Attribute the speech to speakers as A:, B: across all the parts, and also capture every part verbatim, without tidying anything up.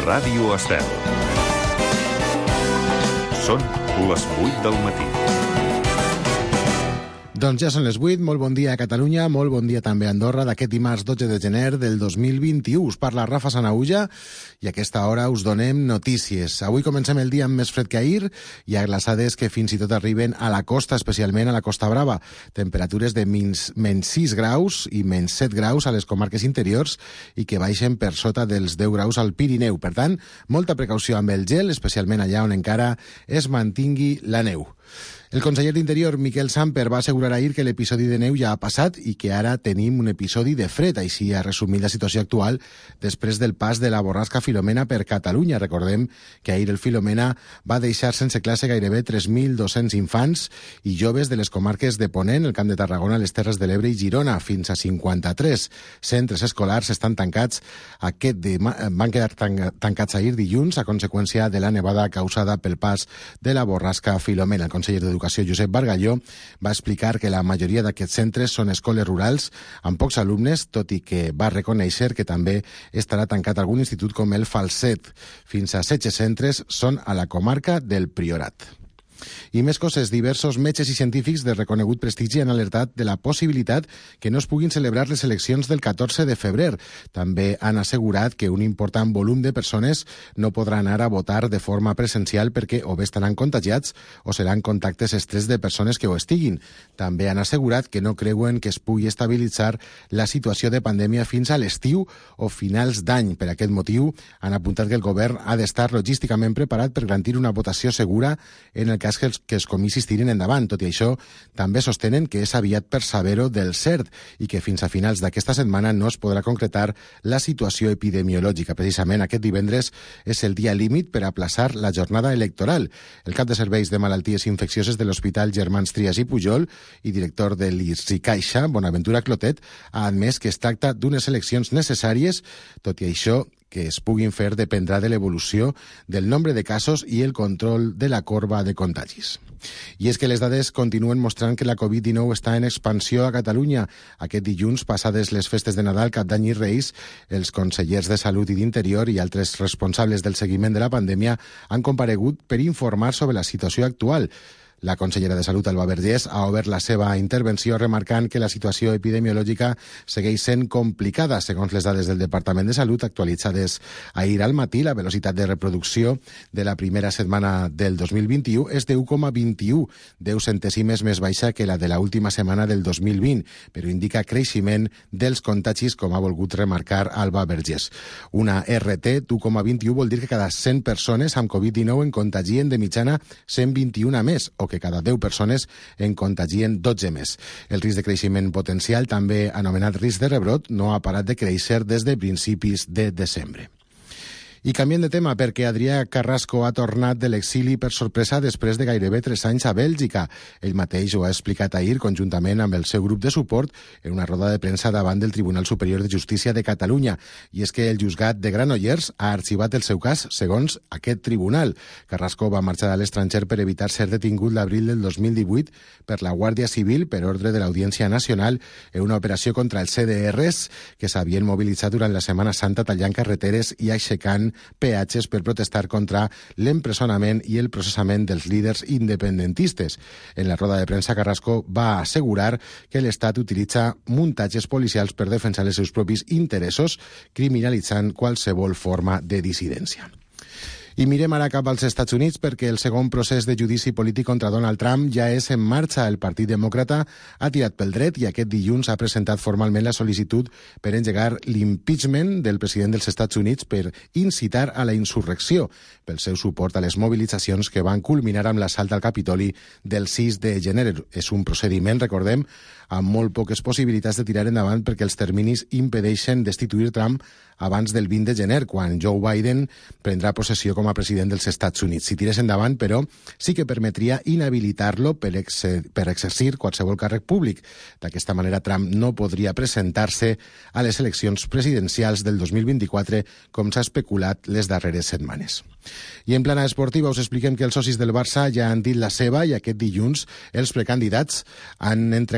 A: Ràdio Estel. Són les vuit del matí.
B: Doncs ja són les vuit, molt bon dia a Catalunya, molt bon dia també a Andorra, d'aquest dimarts dotze de gener del dos mil vint-i-u. Us parla Rafa Sanauja i a aquesta hora us donem notícies. Avui comencem el dia amb més fred que ahir i a glaçades que fins i tot arriben a la costa, especialment a la Costa Brava. Temperatures de menys sis graus i menys set graus a les comarques interiors i que baixen per sota dels deu graus al Pirineu. Per tant, molta precaució amb el gel, especialment allà on encara es mantingui la neu. El conseller d'Interior, Miquel Samper, va assegurar ahir que l'episodi de neu ja ha passat i que ara tenim un episodi de fred. Així ha resumit la situació actual després del pas de la borrasca Filomena per Catalunya. Recordem que ahir el Filomena va deixar sense classe gairebé tres mil dos-cents infants i joves de les comarques de Ponent, el Camp de Tarragona, les Terres de l'Ebre i Girona. Fins a cinquanta-tres centres escolars estan tancats. Aquest de, van quedar tancats ahir dilluns a conseqüència de la nevada causada pel pas de la borrasca Filomena. El conseller d'Educació, Josep Bargalló, va explicar que la majoria d'aquests centres són escoles rurals amb pocs alumnes, tot i que va reconèixer que també estarà tancat algun institut com el Falset. Fins a setze centres són a la comarca del Priorat. I més coses, diversos metges i científics de reconegut prestigi han alertat de la possibilitat que no es puguin celebrar les eleccions del catorze de febrer. També han assegurat que un important volum de persones no podrà anar a votar de forma presencial perquè o bé estaran contagiats o seran contactes estrets de persones que ho estiguin. També han assegurat que no creuen que es pugui estabilitzar la situació de pandèmia fins a l'estiu o finals d'any. Per aquest motiu, han apuntat que el govern ha d'estar logísticament preparat per garantir una votació segura en el cas que els, que els comicis tirin endavant. Tot i això, també sostenen que és aviat per saber-ho del cert i que fins a finals d'aquesta setmana no es podrà concretar la situació epidemiològica. Precisament aquest divendres és el dia límit per aplaçar la jornada electoral. El cap de serveis de malalties infeccioses de l'Hospital Germans Trias i Pujol i director de l'I R S I Caixa, Bonaventura Clotet, ha admès que es tracta d'unes eleccions necessàries. Tot i això, que es puguin fer dependrà de l'evolució del nombre de casos i el control de la corba de contagis. I és que les dades continuen mostrant que la covid dinou està en expansió a Catalunya. Aquest dilluns, passades les festes de Nadal, Cap d'Any i Reis, els consellers de Salut i d'Interior i altres responsables del seguiment de la pandèmia han comparegut per informar sobre la situació actual. La consellera de Salut, Alba Vergés, ha obert la seva intervenció remarcant que la situació epidemiològica segueix sent complicada. Segons les dades del Departament de Salut actualitzades ahir al matí, la velocitat de reproducció de la primera setmana del dos mil vint-i-u és de u coma vint-i-u, deu centèsimes més baixa que la de l'última setmana del dos mil vint, però indica creixement dels contagis, com ha volgut remarcar Alba Vergés. Una R T d'u coma vint-i-u vol dir que cada cent persones amb covid dinou en contagien de mitjana cent vint-i-una més, o que cada deu persones en contagien dotze més. El risc de creixement potencial, també anomenat risc de rebrot, no ha parat de créixer des de principis de desembre. I canviem de tema perquè Adrià Carrasco ha tornat de l'exili per sorpresa després de gairebé tres anys a Bèlgica. Ell mateix ho ha explicat ahir conjuntament amb el seu grup de suport en una roda de premsa davant del Tribunal Superior de Justícia de Catalunya. I és que el juzgat de Granollers ha arxivat el seu cas segons aquest tribunal. Carrasco va marxar a l'estranger per evitar ser detingut l'abril del dos mil divuit per la Guàrdia Civil per ordre de l'Audiència Nacional en una operació contra els C D Rs que s'havien mobilitzat durant la Setmana Santa tallant carreteres i aixecant peatges per protestar contra l'empresonament i el processament dels líders independentistes. En la roda de premsa, Carrasco va assegurar que l'Estat utilitza muntatges policials per defensar els seus propis interessos, criminalitzant qualsevol forma de dissidència. I mirem ara cap als Estats Units perquè el segon procés de judici polític contra Donald Trump ja és en marxa. El Partit Demòcrata ha tirat pel dret i aquest dilluns ha presentat formalment la sol·licitud per engegar l'impeachment del president dels Estats Units per incitar a la insurrecció pel seu suport a les mobilitzacions que van culminar amb l'assalt al Capitoli del sis de gener. És un procediment, recordem, amb molt poques possibilitats de tirar endavant perquè els terminis impedeixen destituir Trump abans del vint de gener, quan Joe Biden prendrà possessió com a president dels Estats Units. Si tirés endavant, però, sí que permetria inhabilitar-lo per, ex per exercir qualsevol càrrec públic. D'aquesta manera, Trump no podria presentar-se a les eleccions presidencials del dos mil vint-i-quatre, com s'ha especulat les darreres setmanes. I en plana esportiva us expliquem que els socis del Barça ja han dit la seva i aquest dilluns els precandidats han entregat al club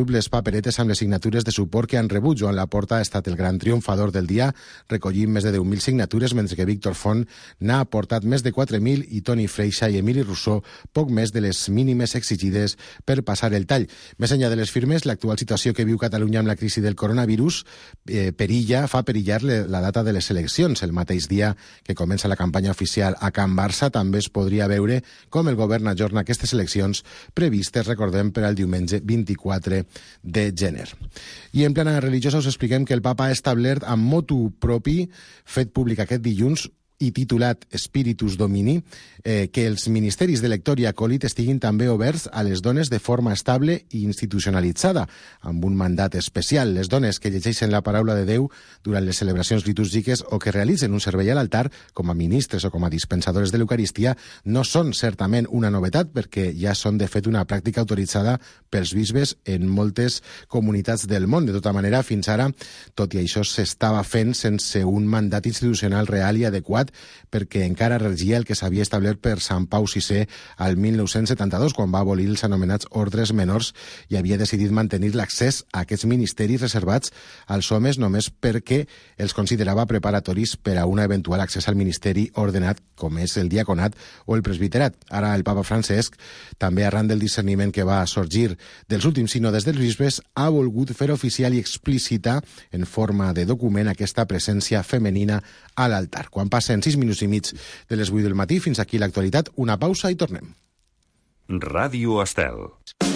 B: múltiples paperetes amb les signatures de suport que han rebut. Joan Laporta ha estat el gran triomfador del dia, recollint més de deu mil signatures, mentre que Víctor Font n'ha aportat més de quatre mil i Toni Freixa i Emili Rousseau poc més de les mínimes exigides per passar el tall. Més enllà de les firmes, l'actual situació que viu Catalunya amb la crisi del coronavirus eh, perilla, fa perillar la data de les eleccions. El mateix dia que comença la campanya oficial a Can Barça també es podria veure com el govern ajorna aquestes eleccions previstes, recordem, per al diumenge vint-i-quatre de gener. I en plana religiosa us expliquem que el papa ha establert amb motu propi, fet públic aquest dilluns, i titulat Spiritus Domini, eh, que els ministeris de lector i acòlit estiguin també oberts a les dones de forma estable i institucionalitzada, amb un mandat especial. Les dones que llegeixen la paraula de Déu durant les celebracions litúrgiques o que realitzen un servei a l'altar, com a ministres o com a dispensadores de l'Eucaristia, no són certament una novetat, perquè ja són de fet una pràctica autoritzada pels bisbes en moltes comunitats del món. De tota manera, fins ara, tot i això, s'estava fent sense un mandat institucional real i adequat, perquè encara regia el que s'havia establert per Sant Pau sisè al mil nou-cents setanta-dos, quan va abolir els anomenats ordres menors i havia decidit mantenir l'accés a aquests ministeris reservats als homes només perquè els considerava preparatoris per a un eventual accés al ministeri ordenat, com és el diaconat o el presbiterat. Ara el papa Francesc, també arran del discerniment que va sorgir dels últims sínodes dels bisbes, ha volgut fer oficial i explicitar en forma de document aquesta presència femenina a l'altar. Quan passen sis minuts i mig de les vuit del matí, fins aquí l'actualitat. Una pausa i tornem.
A: Ràdio Estel.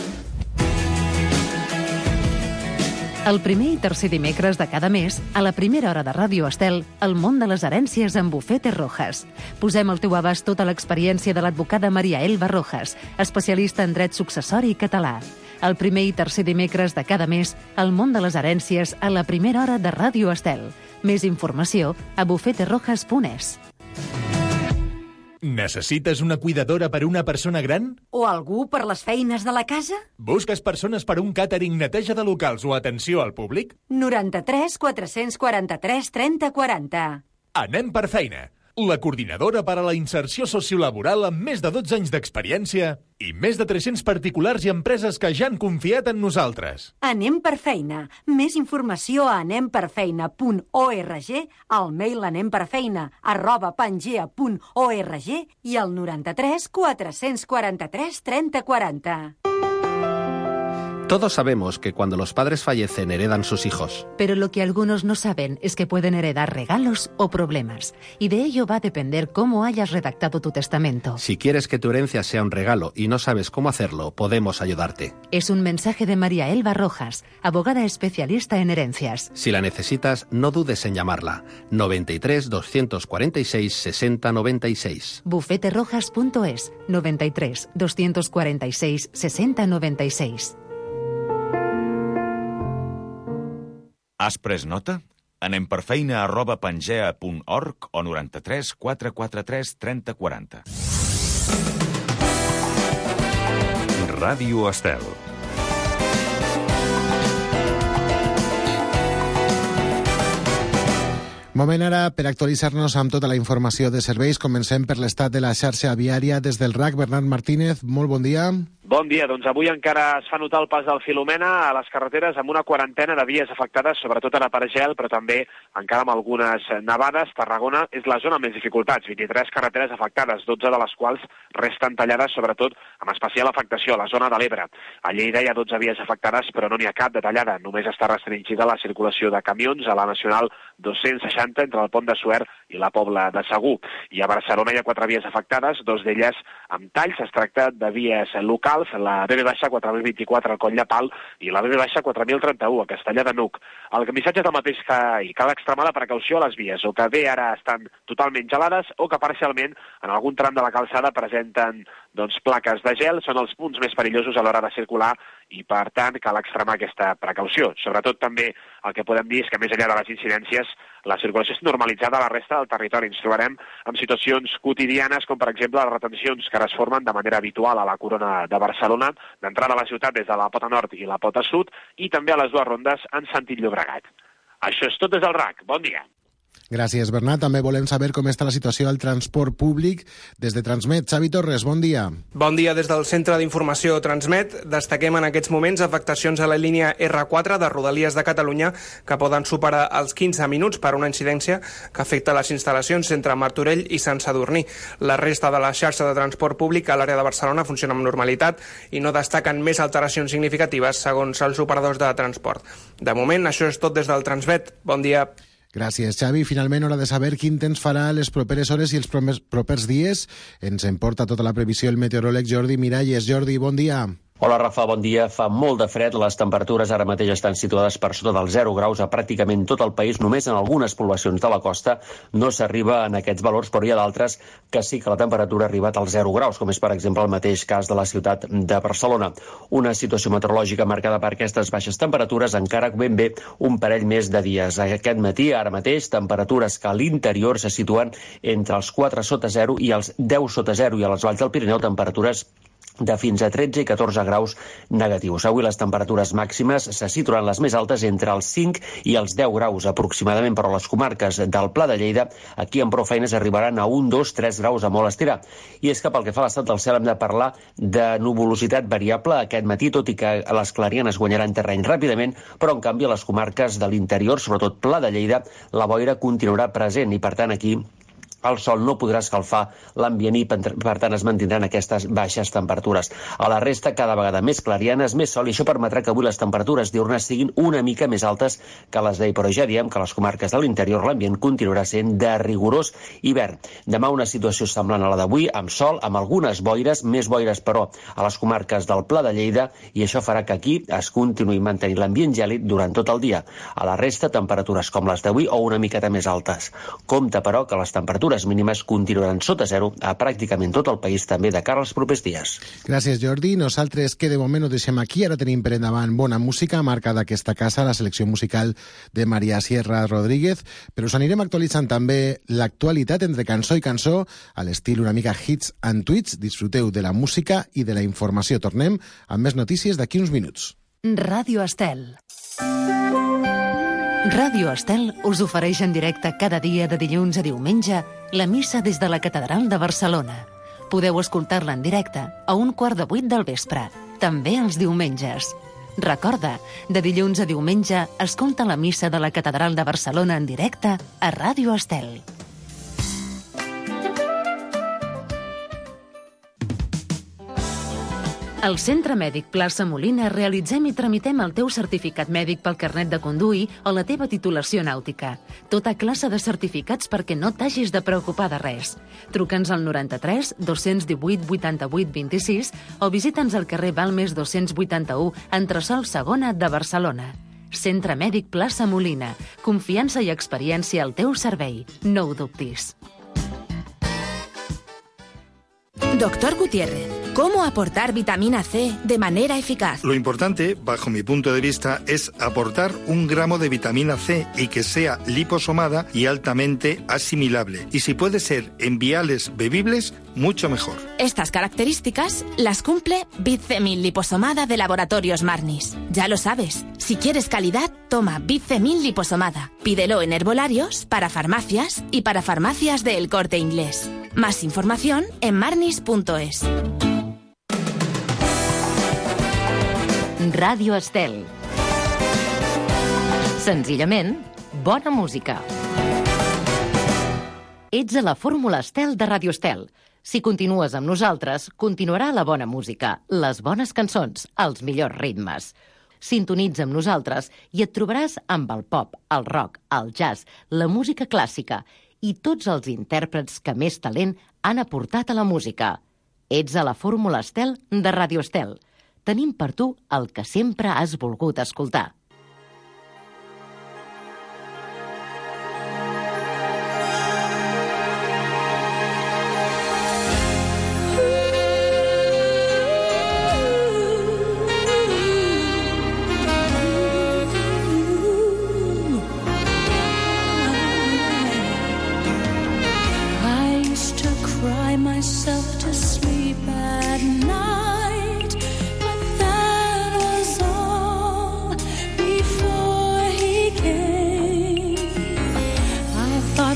C: El primer i tercer dimecres de cada mes, a la primera hora de Ràdio Estel, el món de les herències amb Bufete Rojas. Posem al teu abast tota l'experiència de l'advocada Maria Elba Rojas, especialista en dret successori català. El primer i tercer dimecres de cada mes, el món de les herències a la primera hora de Ràdio Estel. Més informació a bufete rojas punt es.
D: Necessites una cuidadora per una persona gran?
E: O algú per les feines de la casa?
D: Busques persones per un càtering, neteja de locals o atenció al públic?
E: noranta-tres quatre-cents quaranta-tres trenta quaranta.
D: Anem per feina. La coordinadora per a la inserció sociolaboral amb més de dotze anys d'experiència i més de tres-cents particulars i empreses que ja han confiat en nosaltres.
E: Anem per feina. Més informació a anem per feina punt org, al mail anemperfeina arroba pangea punt org i al noranta-tres quatre-cents quaranta-tres trenta quaranta.
F: Todos sabemos que cuando los padres fallecen heredan sus hijos.
C: Pero lo que algunos no saben es que pueden heredar regalos o problemas. Y de ello va a depender cómo hayas redactado tu testamento.
F: Si quieres que tu herencia sea un regalo y no sabes cómo hacerlo, podemos ayudarte.
C: Es un mensaje de María Elba Rojas, abogada especialista en herencias.
F: Si la necesitas, no dudes en llamarla. noventa y tres doscientos cuarenta y seis sesenta noventa y seis.
C: bufete rojas punto es, noventa y tres doscientos cuarenta y seis sesenta noventa y seis.
G: Has pres nota? Anem per feina arroba pangea punt org o noranta-tres quatre quaranta-tres trenta quaranta.
A: Ràdio Estel.
B: Moment ara per actualitzar-nos amb tota la informació de serveis. Comencem per l'estat de la xarxa viària des del R A C. Bernat Martínez, molt bon dia.
H: Bon dia, doncs avui encara es fa notar el pas del Filomena a les carreteres amb una quarantena de vies afectades, sobretot ara per gel, però també encara amb algunes nevades. Tarragona és la zona amb més dificultats, vint-i-tres carreteres afectades, dotze de les quals resten tallades, sobretot amb especial afectació a la zona de l'Ebre. A Lleida hi ha dotze vies afectades, però no n'hi ha cap de tallada. Només està restringida la circulació de camions a la Nacional dos-cents seixanta entre el Pont de Suert i la Pobla de Segur. I a Barcelona hi ha quatre vies afectades, dos d'elles amb talls. Es tracta de vies locals, la B B quatre mil vint-i-quatre al Coll de Pal i la B B quatre mil trenta-u a Castellar de Nuc. El missatge és el mateix que ahir. Cal extremar la precaució a les vies, o que bé ara estan totalment gelades o que parcialment en algun tram de la calçada presenten doncs, plaques de gel. Són els punts més perillosos a l'hora de circular i, per tant, cal extremar aquesta precaució. Sobretot també el que podem dir és que més enllà de les incidències, la circulació és normalitzada a la resta del territori. Ens trobarem amb situacions quotidianes com, per exemple, les retencions que ara es formen de manera habitual a la Corona de Barcelona, d'entrada a la ciutat des de la pota nord i la pota sud, i també a les dues rondes en sentit Llobregat. Això és tot des del R A C. Bon dia.
B: Gràcies, Bernat. També volem saber com està la situació al transport públic. Des de Transmet, Xavi Torres, bon dia.
I: Bon dia des del Centre d'Informació Transmet. Destaquem en aquests moments afectacions a la línia erre quatre de Rodalies de Catalunya que poden superar els quinze minuts per una incidència que afecta les instal·lacions entre Martorell i Sant Sadurní. La resta de la xarxa de transport públic a l'àrea de Barcelona funciona amb normalitat i no destaquen més alteracions significatives segons els operadors de transport. De moment, això és tot des del Transmet. Bon dia.
B: Gràcies, Xavi. Finalment, hora de saber quin temps farà les properes hores i els propers dies. Ens en porta tota la previsió el meteoròleg Jordi Miralles. Jordi, bon dia.
J: Hola, Rafa, bon dia. Fa molt de fred. Les temperatures ara mateix estan situades per sota dels zero graus a pràcticament tot el país. Només en algunes poblacions de la costa no s'arriba en aquests valors, però hi ha d'altres que sí que la temperatura ha arribat als zero graus, com és, per exemple, el mateix cas de la ciutat de Barcelona. Una situació meteorològica marcada per aquestes baixes temperatures encara ben bé un parell més de dies. Aquest matí, ara mateix, temperatures que a l'interior se situen entre els quatre sota zero i els deu sota zero, i a les valls del Pirineu temperatures de fins a tretze i catorze graus negatius. Avui les temperatures màximes se situaran les més altes entre els cinc i els deu graus aproximadament, però les comarques del Pla de Lleida aquí amb prou feines arribaran a un, dos, tres graus a molt estirar. I és que pel que fa a l'estat del cel hem de parlar de nuvolositat variable aquest matí, tot i que les clarianes guanyaran terreny ràpidament, però en canvi a les comarques de l'interior, sobretot Pla de Lleida, la boira continuarà present i per tant aquí el sol no podrà escalfar l'ambient i, per tant, es mantindran aquestes baixes temperatures. A la resta, cada vegada més clarianes, més sol, i això permetrà que avui les temperatures diurnes siguin una mica més altes que les d'ahir, però ja diem que a les comarques de l'interior l'ambient continuarà sent de rigorós hivern. Demà una situació semblant a la d'avui, amb sol, amb algunes boires, més boires, però, a les comarques del Pla de Lleida, i això farà que aquí es continuï mantenint l'ambient gèlid durant tot el dia. A la resta, temperatures com les d'avui o una miqueta més altes. Compte, però, que les temperatures les mínimes continuaran sota zero a pràcticament tot el país també de cara als propers dies.
B: Gràcies, Jordi. Nosaltres que de moment ho deixem aquí. Ara tenim per endavant bona música, marca d'aquesta casa, la selecció musical de Maria Sierra Rodríguez, però us anirem actualitzant també l'actualitat entre cançó i cançó a l'estil una mica hits and tweets. Disfruteu de la música i de la informació. Tornem amb més notícies d'aquí uns minuts.
C: Ràdio Estel. Ràdio Estel us ofereix en directe cada dia de dilluns a diumenge la missa des de la Catedral de Barcelona. Podeu escoltar-la en directe a un quart de vuit del vespre, també els diumenges. Recorda, de dilluns a diumenge, escolta la missa de la Catedral de Barcelona en directe a Ràdio Estel. Al Centre Mèdic Plaça Molina realitzem i tramitem el teu certificat mèdic pel carnet de conduir o la teva titulació nàutica. Tota classe de certificats perquè no t'hagis de preocupar de res. Truca'ns al noranta-tres dos-cents divuit vuitanta-vuit vint-i-sis o visita'ns al carrer Balmes dos-cents vuitanta-u, entresòl segona de Barcelona. Centre Mèdic Plaça Molina. Confiança i experiència al teu servei. No ho dubtis.
K: Doctor Gutiérrez, ¿cómo aportar vitamina C de manera eficaz?
L: Lo importante, bajo mi punto de vista, es aportar un gramo de vitamina C y que sea liposomada y altamente asimilable. Y si puede ser en viales bebibles, mucho mejor.
K: Estas características las cumple Bitcemil liposomada de Laboratorios Marnis. Ya lo sabes, si quieres calidad, toma Bitcemil liposomada. Pídelo en herbolarios, para farmacias y para farmacias de El Corte Inglés. Más información en marnis punto es.
C: Ràdio Estel. Senzillament, bona música. Ets a la fórmula Estel de Ràdio Estel. Si continues amb nosaltres, continuarà la bona música, les bones cançons, els millors ritmes. Sintonitza amb nosaltres i et trobaràs amb el pop, el rock, el jazz, la música clàssica i tots els intèrprets que més talent han aportat a la música. Ets a la fórmula Estel de Ràdio Estel. Tenim per tu el que sempre has volgut escoltar.
M: Myself to sleep at night, but that was all before he came. I thought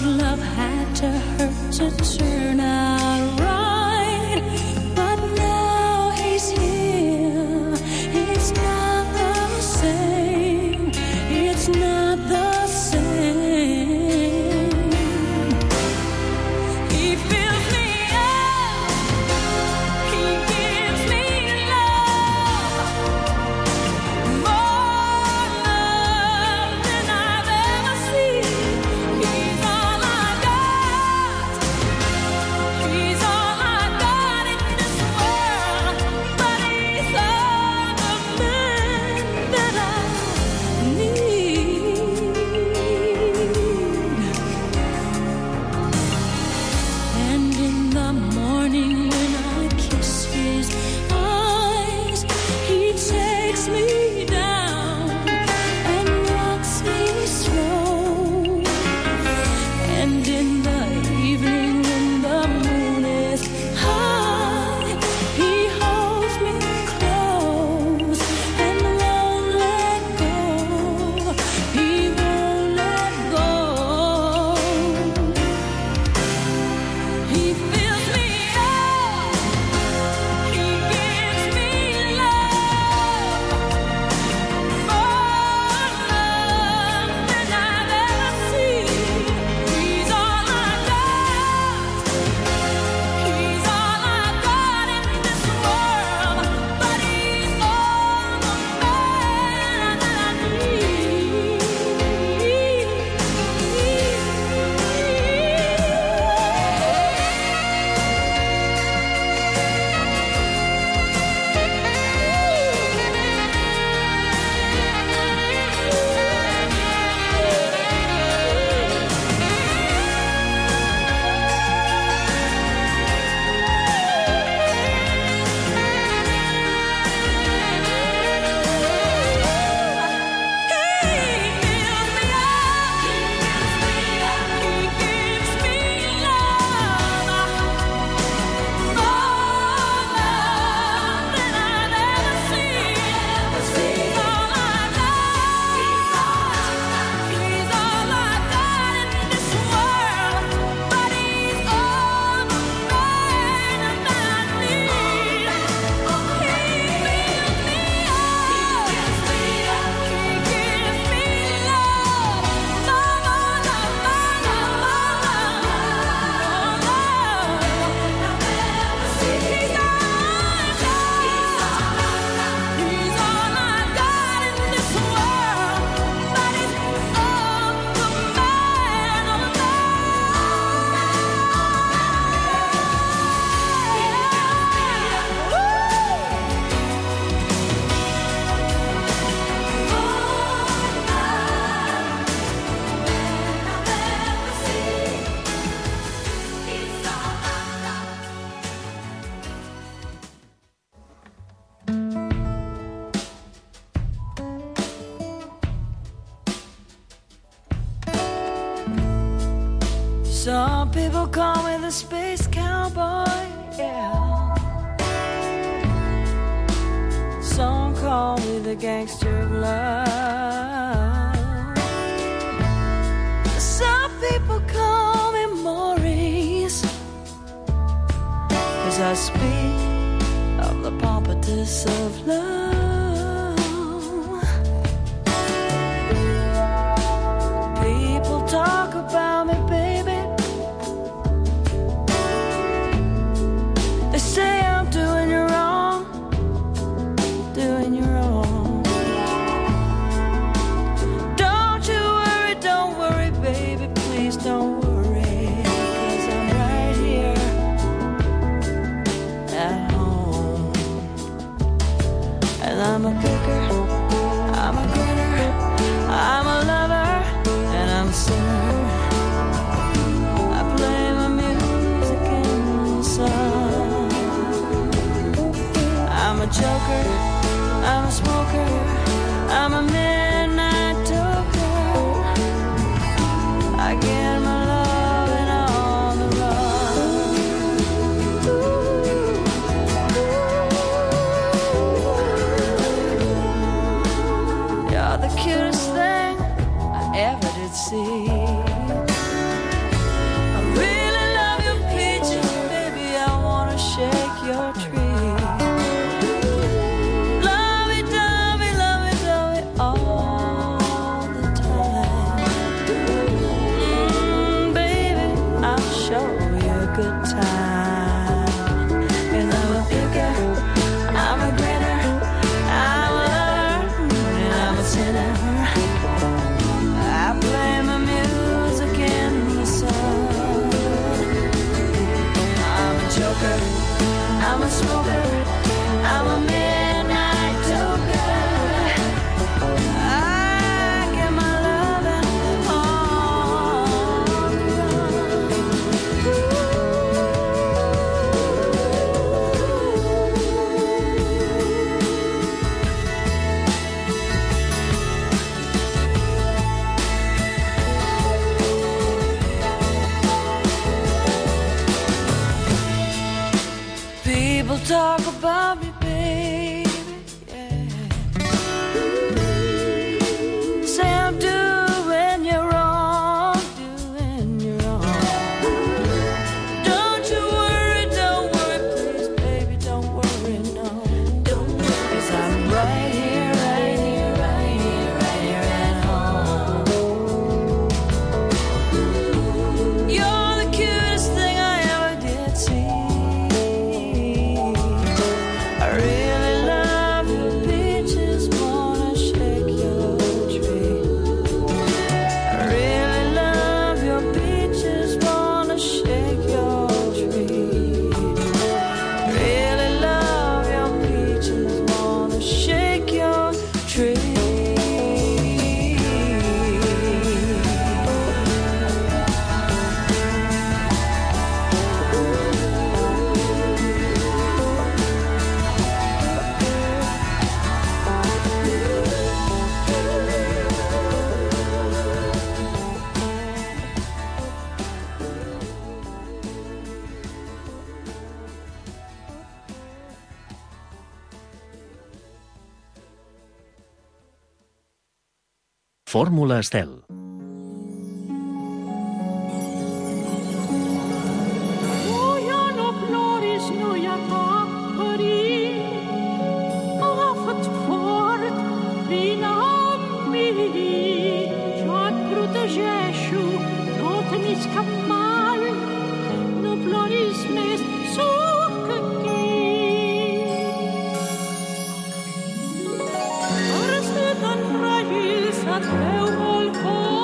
M: Some people call me the space cowboy, yeah. Some call me the gangster of love. Some people call me Maurice, 'cause I speak of the pompatus of love. People talk about me, baby. They say I'm doing you wrong, doing you wrong. Don't you worry, don't worry, baby, please don't worry, 'cause I'm right here at home. And I'm a picker, I'm a grinner, I'm a lover, and I'm a sinner. I play my music in the sun. I'm a joker, I'm a smoker, I'm a midnight toker. I get my loving on the run. You're the cutest thing I ever did see. I really love your peaches, baby, I wanna shake your tree. Lovey-dovey, lovey-dovey all the time. Mm, baby, I'll show you a good time. 'Cause I'm a picker, I'm a grinner, I'm a lover, and I'm a sinner. I play my music in the sun. I'm a joker, I'm a smoker, I'm a midnight toker. I get my loving on the People talk about me, baby, yeah. Say I'm doing you wrong, doing you wrong. Don't you worry, don't worry, please, baby, don't worry, no. Don't worry, 'cause I'm right here, right here, right here, right here at home. You're the cutest thing I ever did see. I really love your peaches, wanna shake your tree. I really love your peaches, wanna shake your tree. Really love your peaches, wanna shake your tree.
N: Fórmula Estel.
M: No, ja no ploris, no, ja cap perill. Agafa't fort, vine amb mi. Jo et protegeixo, no temis cap mal. No ploris més, sóc aquí. Ara ser tan fràgil, se't veu molt fort.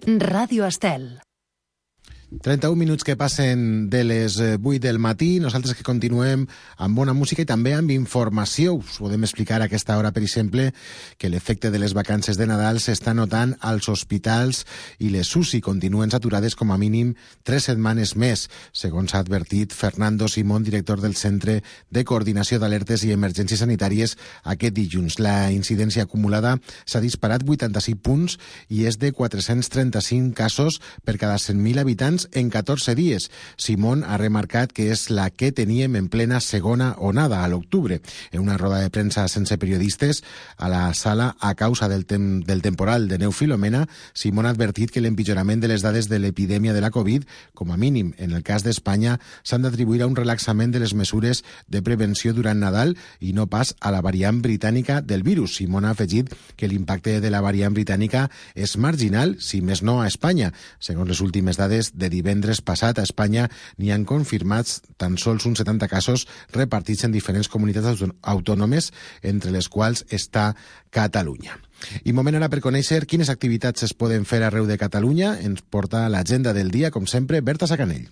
C: Ràdio Estel.
B: trenta-un minuts que passen de les vuit del matí, nosaltres que continuem amb bona música i també amb informació. Us podem explicar a aquesta hora, per exemple, que l'efecte de les vacances de Nadal s'està notant als hospitals i les U C I continuen saturades com a mínim tres setmanes més, segons ha advertit Fernando Simón, director del Centre de Coordinació d'Alertes i Emergències Sanitàries, aquest dilluns. La incidència acumulada s'ha disparat vuitanta-cinc punts i és de quatre-cents trenta-cinc casos per cada cent mil habitants en catorze dies. Simón ha remarcat que és la que teníem en plena segona onada a l'octubre. En una roda de premsa sense periodistes a la sala a causa del, tem del temporal de neu Filomena, Simón ha advertit que l'empitjorament de les dades de l'epidèmia de la Covid, com a mínim en el cas d'Espanya, s'han d'atribuir a un relaxament de les mesures de prevenció durant Nadal i no pas a la variant britànica del virus. Simón ha afegit que l'impacte de la variant britànica és marginal, si més no a Espanya. Segons les últimes dades de divendres passat, a Espanya n'hi han confirmats tan sols uns setanta casos repartits en diferents comunitats autònomes, entre les quals està Catalunya. I moment ara per conèixer quines activitats es poden fer arreu de Catalunya. Ens porta l'agenda del dia, com sempre, Berta Sacanell.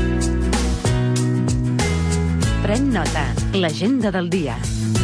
C: Pren nota, l'agenda del dia.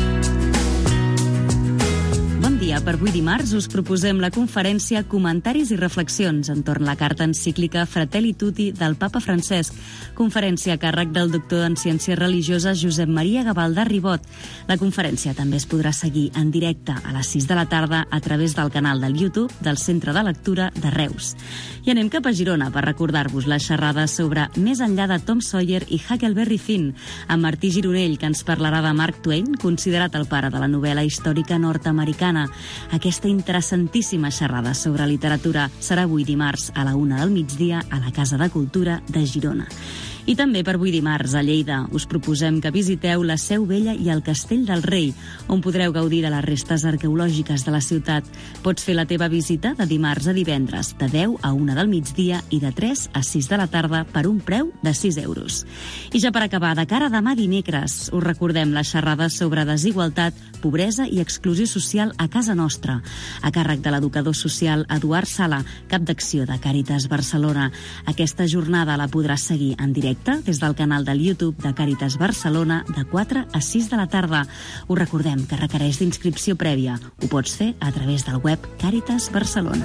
N: Bon dia. Per avui dimarts us proposem la conferència Comentaris i reflexions entorn la carta encíclica Fratelli Tutti del Papa Francesc, conferència a càrrec del doctor en Ciències Religioses Josep Maria Gavaldà Ribot. La conferència també es podrà seguir en directe a les sis de la tarda a través del canal del YouTube del Centre de Lectura de Reus. I anem cap a Girona per recordar-vos la xerrada sobre Més enllà de Tom Sawyer i Huckleberry Finn, amb Martí Gironell, que ens parlarà de Mark Twain, considerat el pare de la novel·la històrica nord-americana. Aquesta interessantíssima xerrada sobre literatura serà avui dimarts a la una del migdia a la Casa de Cultura de Girona. I també per avui dimarts, a Lleida, us proposem que visiteu la Seu Vella i el Castell del Rei, on podreu gaudir de les restes arqueològiques de la ciutat. Pots fer la teva visita de dimarts a divendres, de deu a una del migdia i de tres a sis de la tarda per un preu de sis euros. I ja per acabar, de cara a demà dimecres, us recordem la xerrada sobre desigualtat, pobresa i exclusió social a casa nostra, a càrrec de l'educador social Eduard Sala, cap d'acció de Càritas Barcelona. Aquesta jornada la podràs seguir en directe des del canal del YouTube de Càritas Barcelona de quatre a sis de la tarda. Us recordem que requereix d'inscripció prèvia. Ho pots fer a través del web Càritas Barcelona.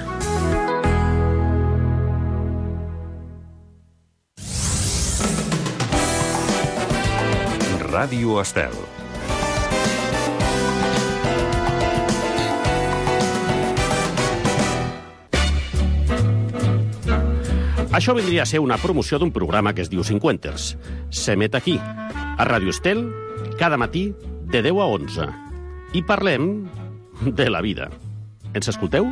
A: Ràdio Estel.
O: Això vindria a ser una promoció d'un programa que es diu Cinquenters. S'emet aquí, a Ràdio Estel, cada matí de deu a onze. I parlem de la vida. Ens escolteu?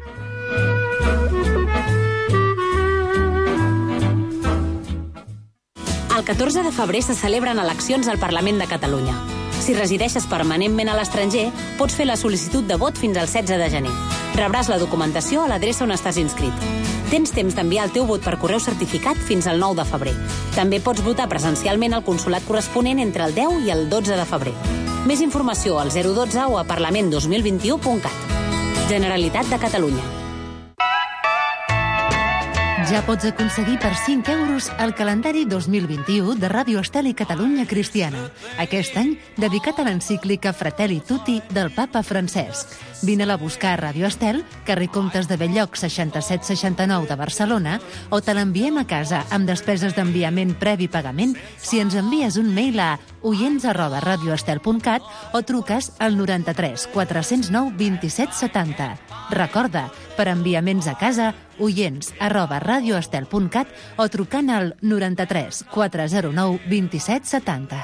P: El catorze de febrer se celebren eleccions al Parlament de Catalunya. Si resideixes permanentment a l'estranger, pots fer la sol·licitud de vot fins al setze de gener. Rebràs la documentació a l'adreça on estàs inscrit. Tens temps d'enviar el teu vot per correu certificat fins al nou de febrer. També pots votar presencialment al consolat corresponent entre el deu i el dotze de febrer. Més informació al zero dotze o a parlament dos mil vint u punt cat. Generalitat de Catalunya.
C: Ja pots aconseguir per cinc euros el calendari dos mil vint-i-u de Ràdio Estel i Catalunya Cristiana. Aquest any dedicat a l'encíclica Fratelli Tutti del Papa Francesc. Vine-la a buscar a Ràdio Estel, carrer Comtes de Belllloc seixanta-set seixanta-nou de Barcelona, o te l'enviem a casa amb despeses d'enviament previ pagament si ens envies un mail a oients arroba radioestel punt cat o truques al noranta-tres quatre-cents nou vint-i-set setanta. Recorda, per enviaments a casa, oients arroba radioestel punt cat o trucant al noranta-tres quatre-cents nou vint-i-set setanta.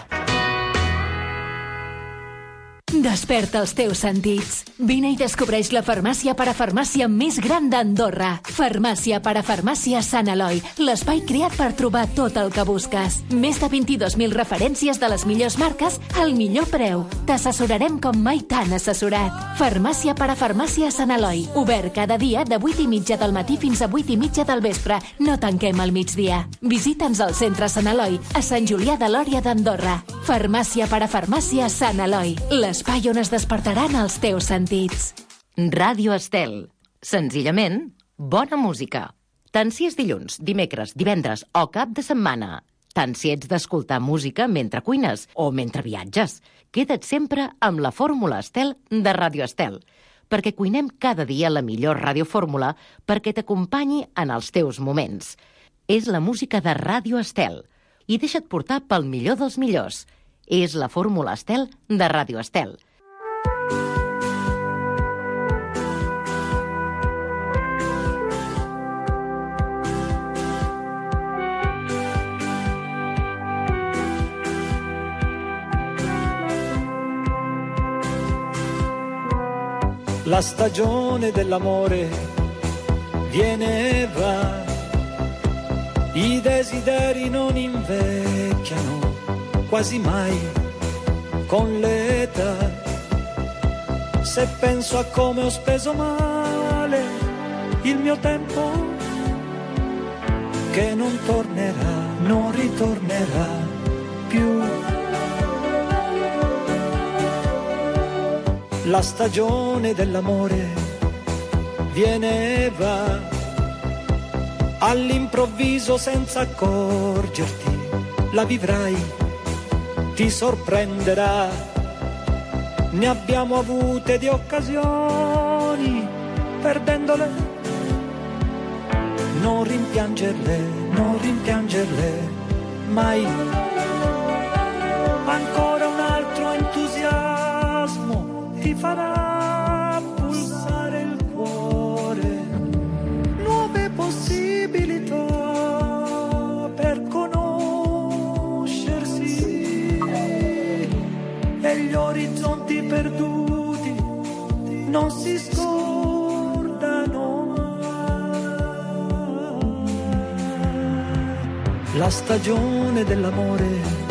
Q: Desperta els teus sentits. Vine i descobreix la farmàcia parafarmàcia més gran d'Andorra. Farmàcia parafarmàcia Sant Eloi, l'espai creat per trobar tot el que busques. Més de vint-i-dos mil referències de les millors marques al millor preu. T'assessorarem com mai t'han assessorat. Farmàcia parafarmàcia Sant Eloi, obert cada dia de vuit i mitja del matí fins a vuit i mitja del vespre. No tanquem al migdia. Visita'ns al centre Sant Eloi, a Sant Julià de Lòria d'Andorra. Farmàcia parafarmàcia Sant Eloi, l'espai on es despertaran els teus sentits.
R: Ràdio Estel. Senzillament, Bona música. Tant si és dilluns, dimecres, divendres o cap de setmana. Tant si ets d'escoltar música mentre cuines o mentre viatges. Queda't sempre amb la Fórmula Estel de Ràdio Estel, perquè cuinem cada dia la millor radiofórmula perquè t'acompanyi en els teus moments. És la música de Ràdio Estel i deixa't portar pel millor dels millors. És la Fórmula Estel de Ràdio Estel.
S: La stagione dell'amore viene e va, i desideri non invecchiano quasi mai con l'età. Se penso a come ho speso male il mio tempo, che non tornerà, non ritornerà più. La stagione dell'amore viene e va, all'improvviso senza accorgerti, la vivrai, ti sorprenderà. Ne abbiamo avute di occasioni, perdendole. Non rimpiangerle, non rimpiangerle mai. Ancora un altro entusiasmo ti farà pulsare il cuore, nuove possibilità per conoscersi, e gli orizzonti perduti non si scordano mai. La stagione dell'amore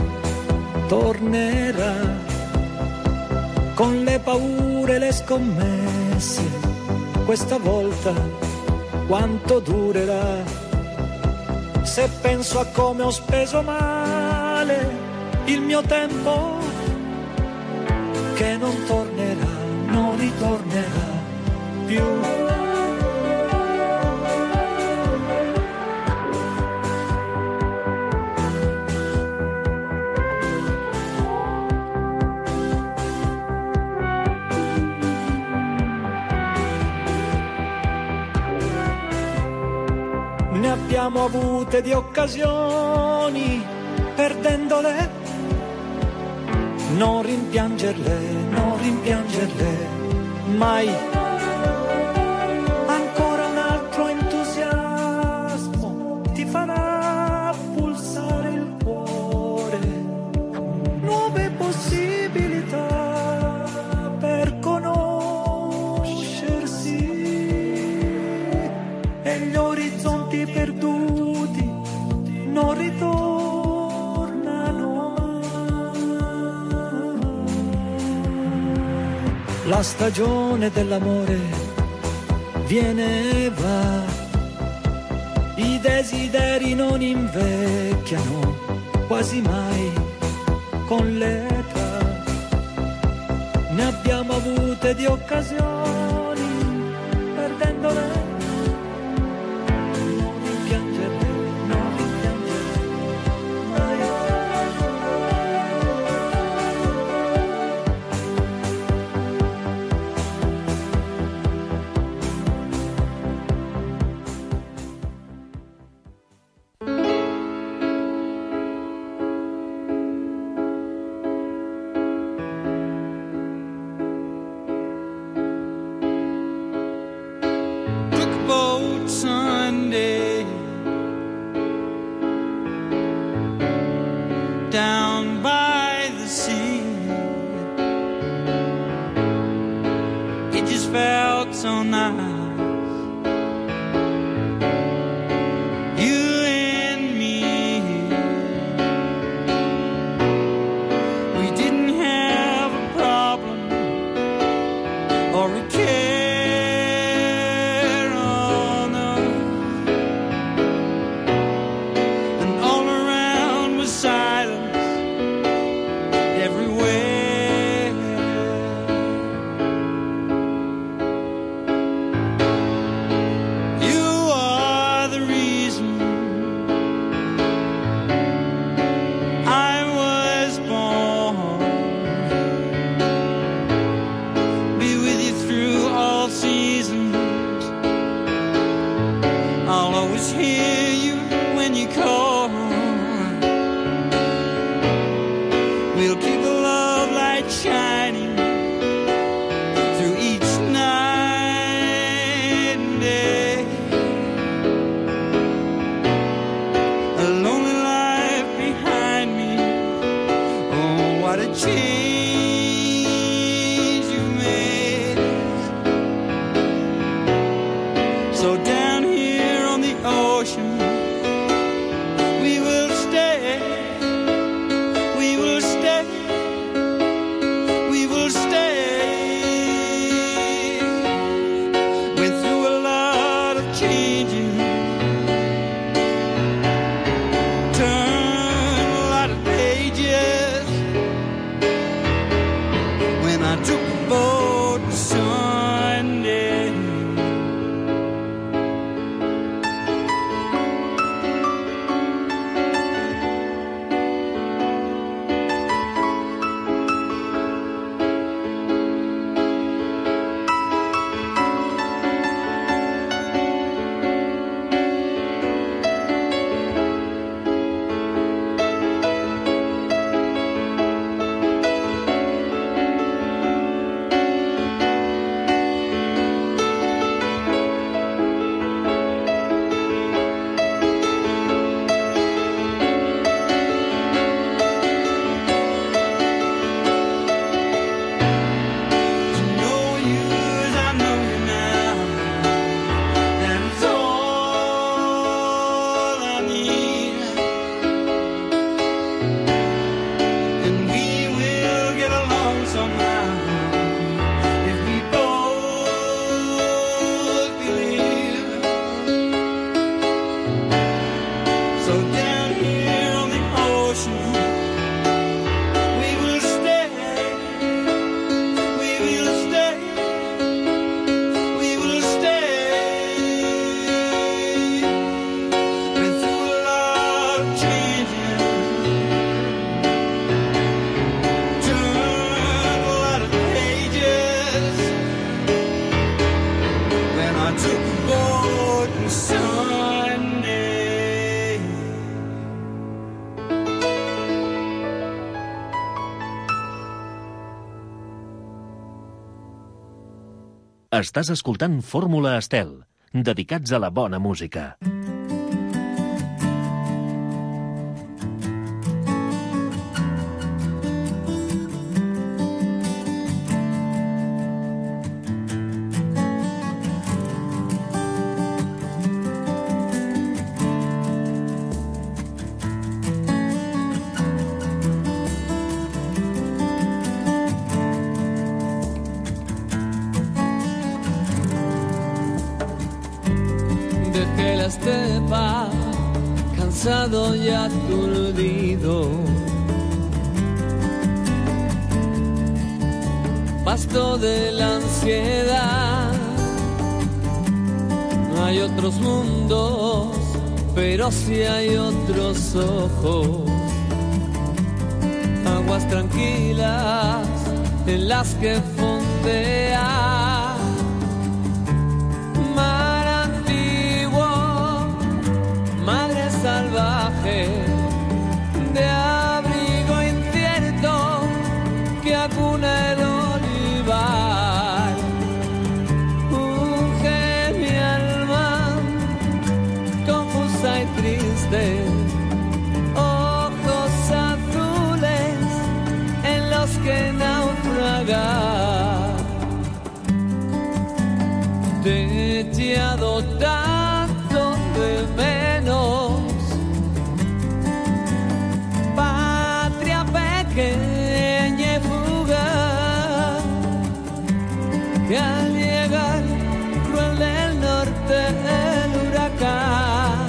S: tornerà, con le paure e le scommesse, questa volta quanto durerà? Se penso a come ho speso male il mio tempo, che non tornerà, non ritornerà più. Ne abbiamo avute di occasioni, perdendole. Non rimpiangerle, non rimpiangerle mai. Ancora un altro entusiasmo ti farà pulsare il cuore, nuove possibilità per conoscersi, e gli orizzonti perduti non ritornano. La stagione dell'amore viene e va, i desideri non invecchiano quasi mai con l'età. Ne abbiamo avute di occasioni, perdendole. always hear you when you call. We'll keep the love light shining through each night and day. A lonely life behind me. Oh, what a change you made. So down here on the ocean, we will stay. We will stay. We will stay. Went through a lot of changing, turned a lot of pages. When I took the boat Sunday,
T: Estàs escoltant Fórmula Estel, dedicats a la bona música.
U: Dejé la estepa, cansado y aturdido. Pasto de la ansiedad. No hay otros mundos, pero sí hay otros ojos. Aguas tranquilas en las que fondea. Salvaje, de abrigo incierto que acuna el olivar. Unge mi alma confusa y triste, ojos azules en los que naufragar. Te he echado tanto de menos. Pequeña y fugaz, que al llegar cruel del norte el huracán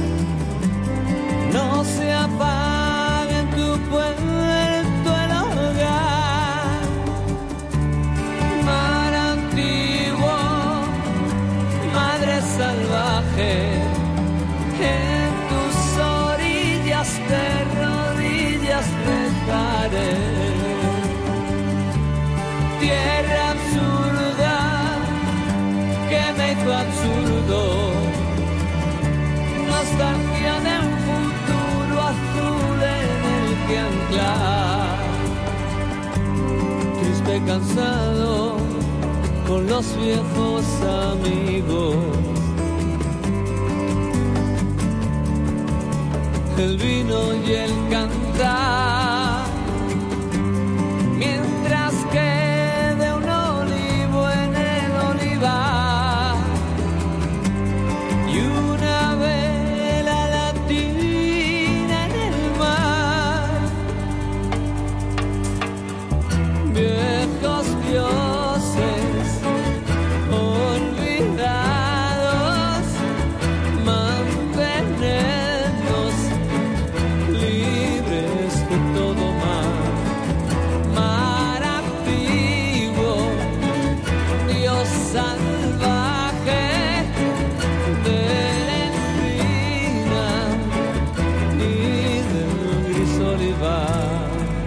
U: no se apaga en tu puerto el hogar. Mar antiguo, madre salvaje, en tus orillas de rodillas dejaré. Tierra absurda que me hizo absurdo, nostalgia de un futuro azul en el que anclar. Triste, cansado, con los viejos amigos. El vino y el cantar, mientras quede un olivo en el olivar y una vela latina en el mar. Viejos dioses olvidados, mantenernos libres de todo mal. Mar activo, Dios salvaje de la encina y del gris olivar.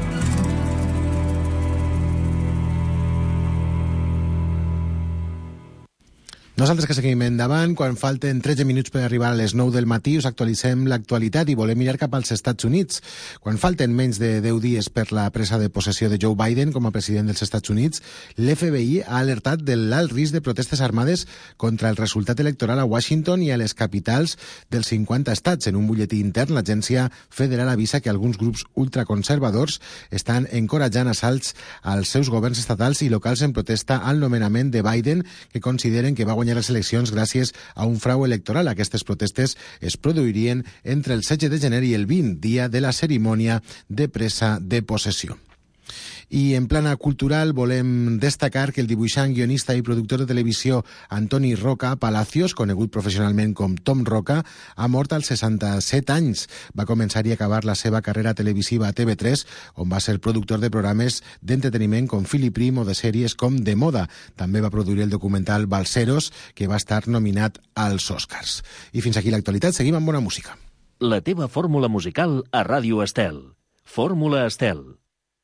B: Nosaltres que seguim endavant, quan falten tretze minuts per arribar a les nou del matí, us actualitzem l'actualitat i volem mirar cap als Estats Units. Quan falten menys de deu dies per la presa de possessió de Joe Biden com a president dels Estats Units, l'F B I ha alertat de l'alt risc de protestes armades contra el resultat electoral a Washington i a les capitals dels cinquanta estats. En un butlletí intern, l'agència federal avisa que alguns grups ultraconservadors estan encoratjant assalts als seus governs estatals i locals en protesta al nomenament de Biden, que consideren que va guanyar les eleccions gràcies a un frau electoral. Aquestes protestes es produirien entre el setze de gener i el vint, dia de la cerimònia de presa de possessió. I en plana cultural volem destacar que el dibuixant, guionista i productor de televisió Antoni Roca Palacios, conegut professionalment com Tom Roca, ha mort als seixanta-set anys. Va començar i acabar la seva carrera televisiva a T V tres, on va ser productor de programes d'entreteniment com Philip Prim o de sèries com De Moda. També va produir el documental Balseros, que va estar nominat als Oscars. I fins aquí l'actualitat. Seguim amb bona música.
T: La teva fórmula musical a Ràdio Estel. Fórmula Estel.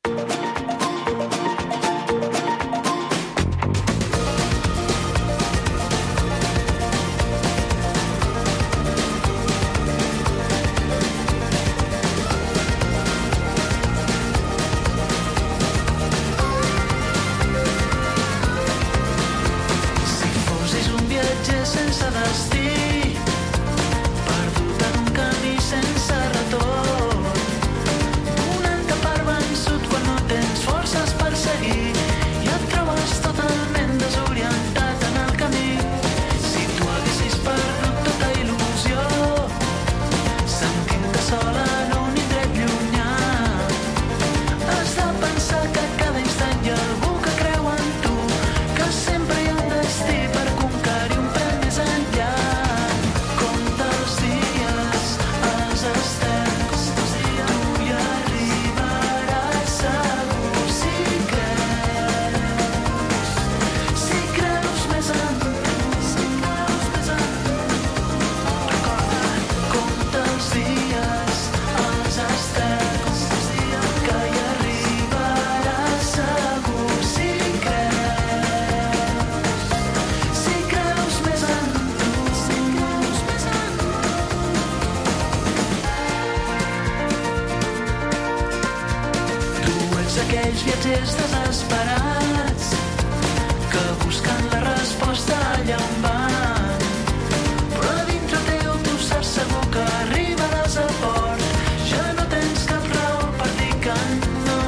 D: aquells viatgers desesperats que busquen la resposta allà on van, però a dintre teu tu saps segur que arribaràs a port. Ja no tens cap raó per dir que no.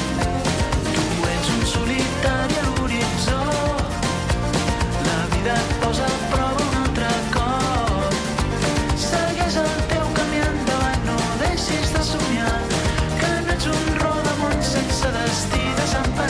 D: Tu ets un solitari a l'horitzó, la vida et posa a prova un altre cop. Segueix el teu camí endavant, no deixis de somiar, que no ets un rodamón sense destí desempat.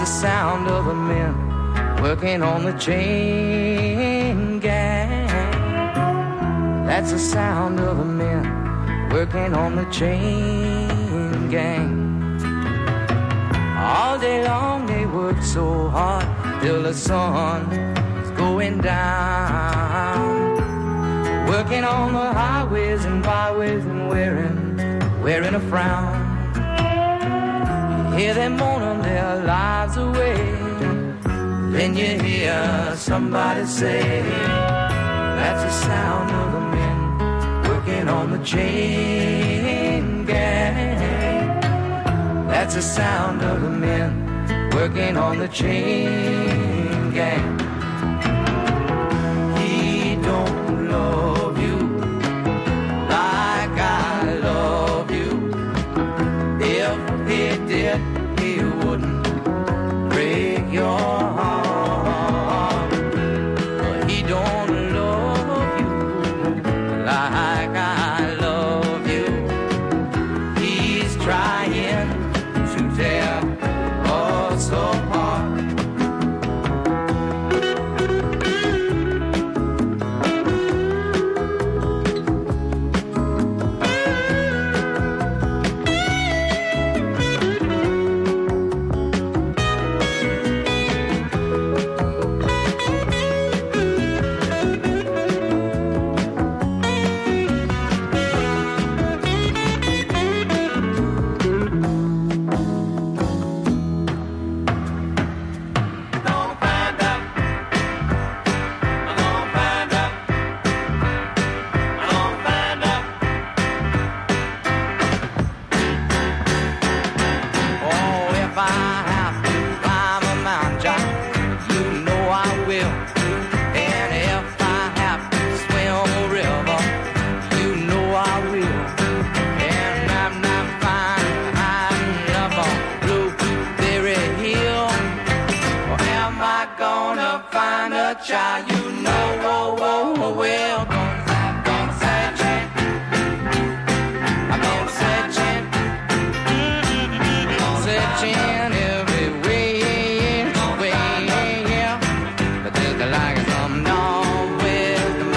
U: the sound of the men working on the chain gang. That's the sound of the men working on the chain gang. All day long they work so hard till the sun is going down. Working on the highways and byways and wearing, wearing a frown. You hear them moaning their lives away. Then you hear somebody say, that's the sound of the men working on the chain gang. That's the sound of the men working on the chain gang. He don't love you like I love you. If he did, he wouldn't break your heart. But he don't love you like I love you. He's trying to tear us apart. Child, you know, oh, oh, oh, well, gonna, gonna searching, I'm gonna searching, gonna searching every way, way, yeah, but just like some dog with the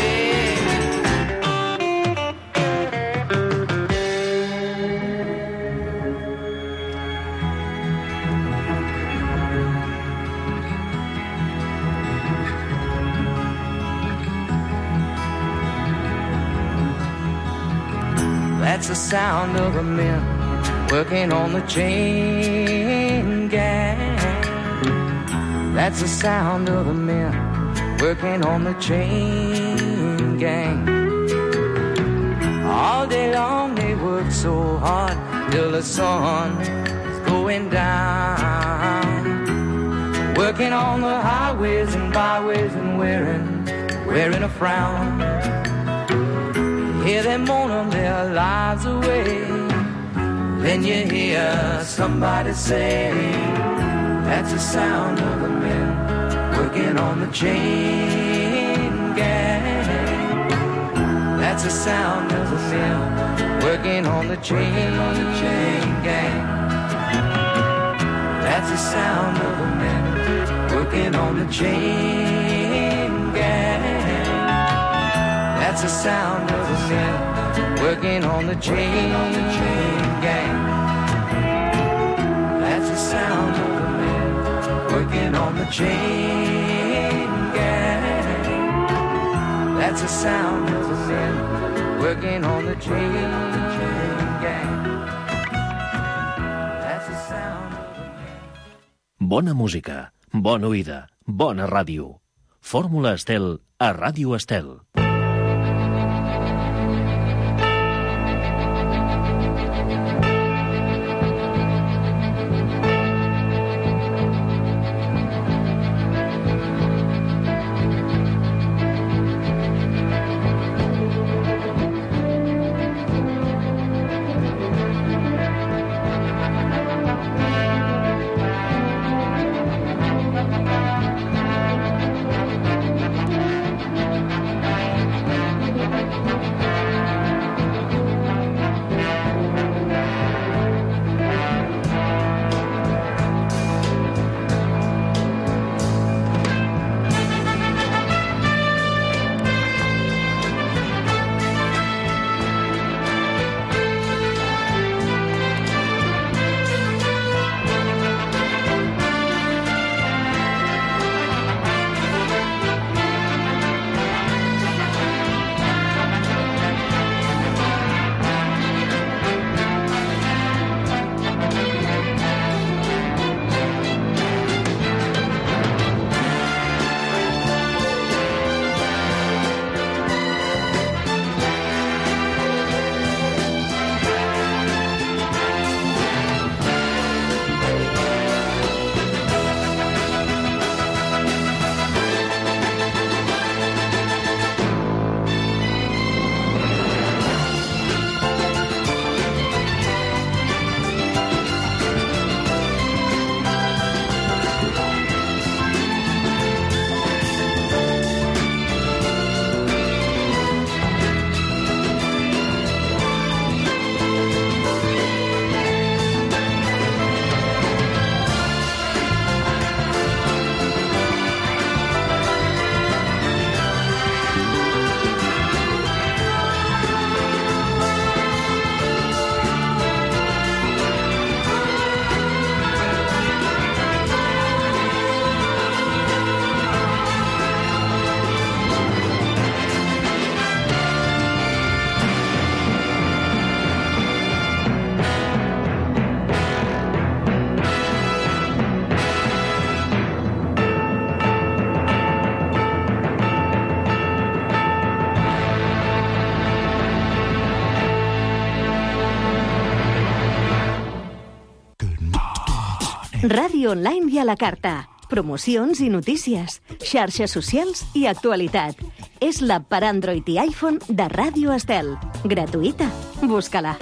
U: That's the sound of the men working on the chain gang. That's the sound of the men working on the chain gang. All day long they work so hard till the sun is going down. Working on the highways and byways and wearing, wearing a frown. Hear them moaning their lives away. Then you hear somebody say, that's the sound of the men working on the chain gang. That's the sound of the men working on the chain gang. That's the sound of the men working on the chain gang. That's the sound of the men working on the chain gang. That's the sound of the men working on the chain gang. That's the sound of the men working on the chain gang. That's the sound of the men.
T: Bona música, bona oïda, bona ràdio. Fórmula Estel a Ràdio Estel.
E: Ràdio online i a la carta. Promocions i notícies, xarxes socials i actualitat. És l'app per Android i iPhone de Ràdio Estel. Gratuïta. Busca-la.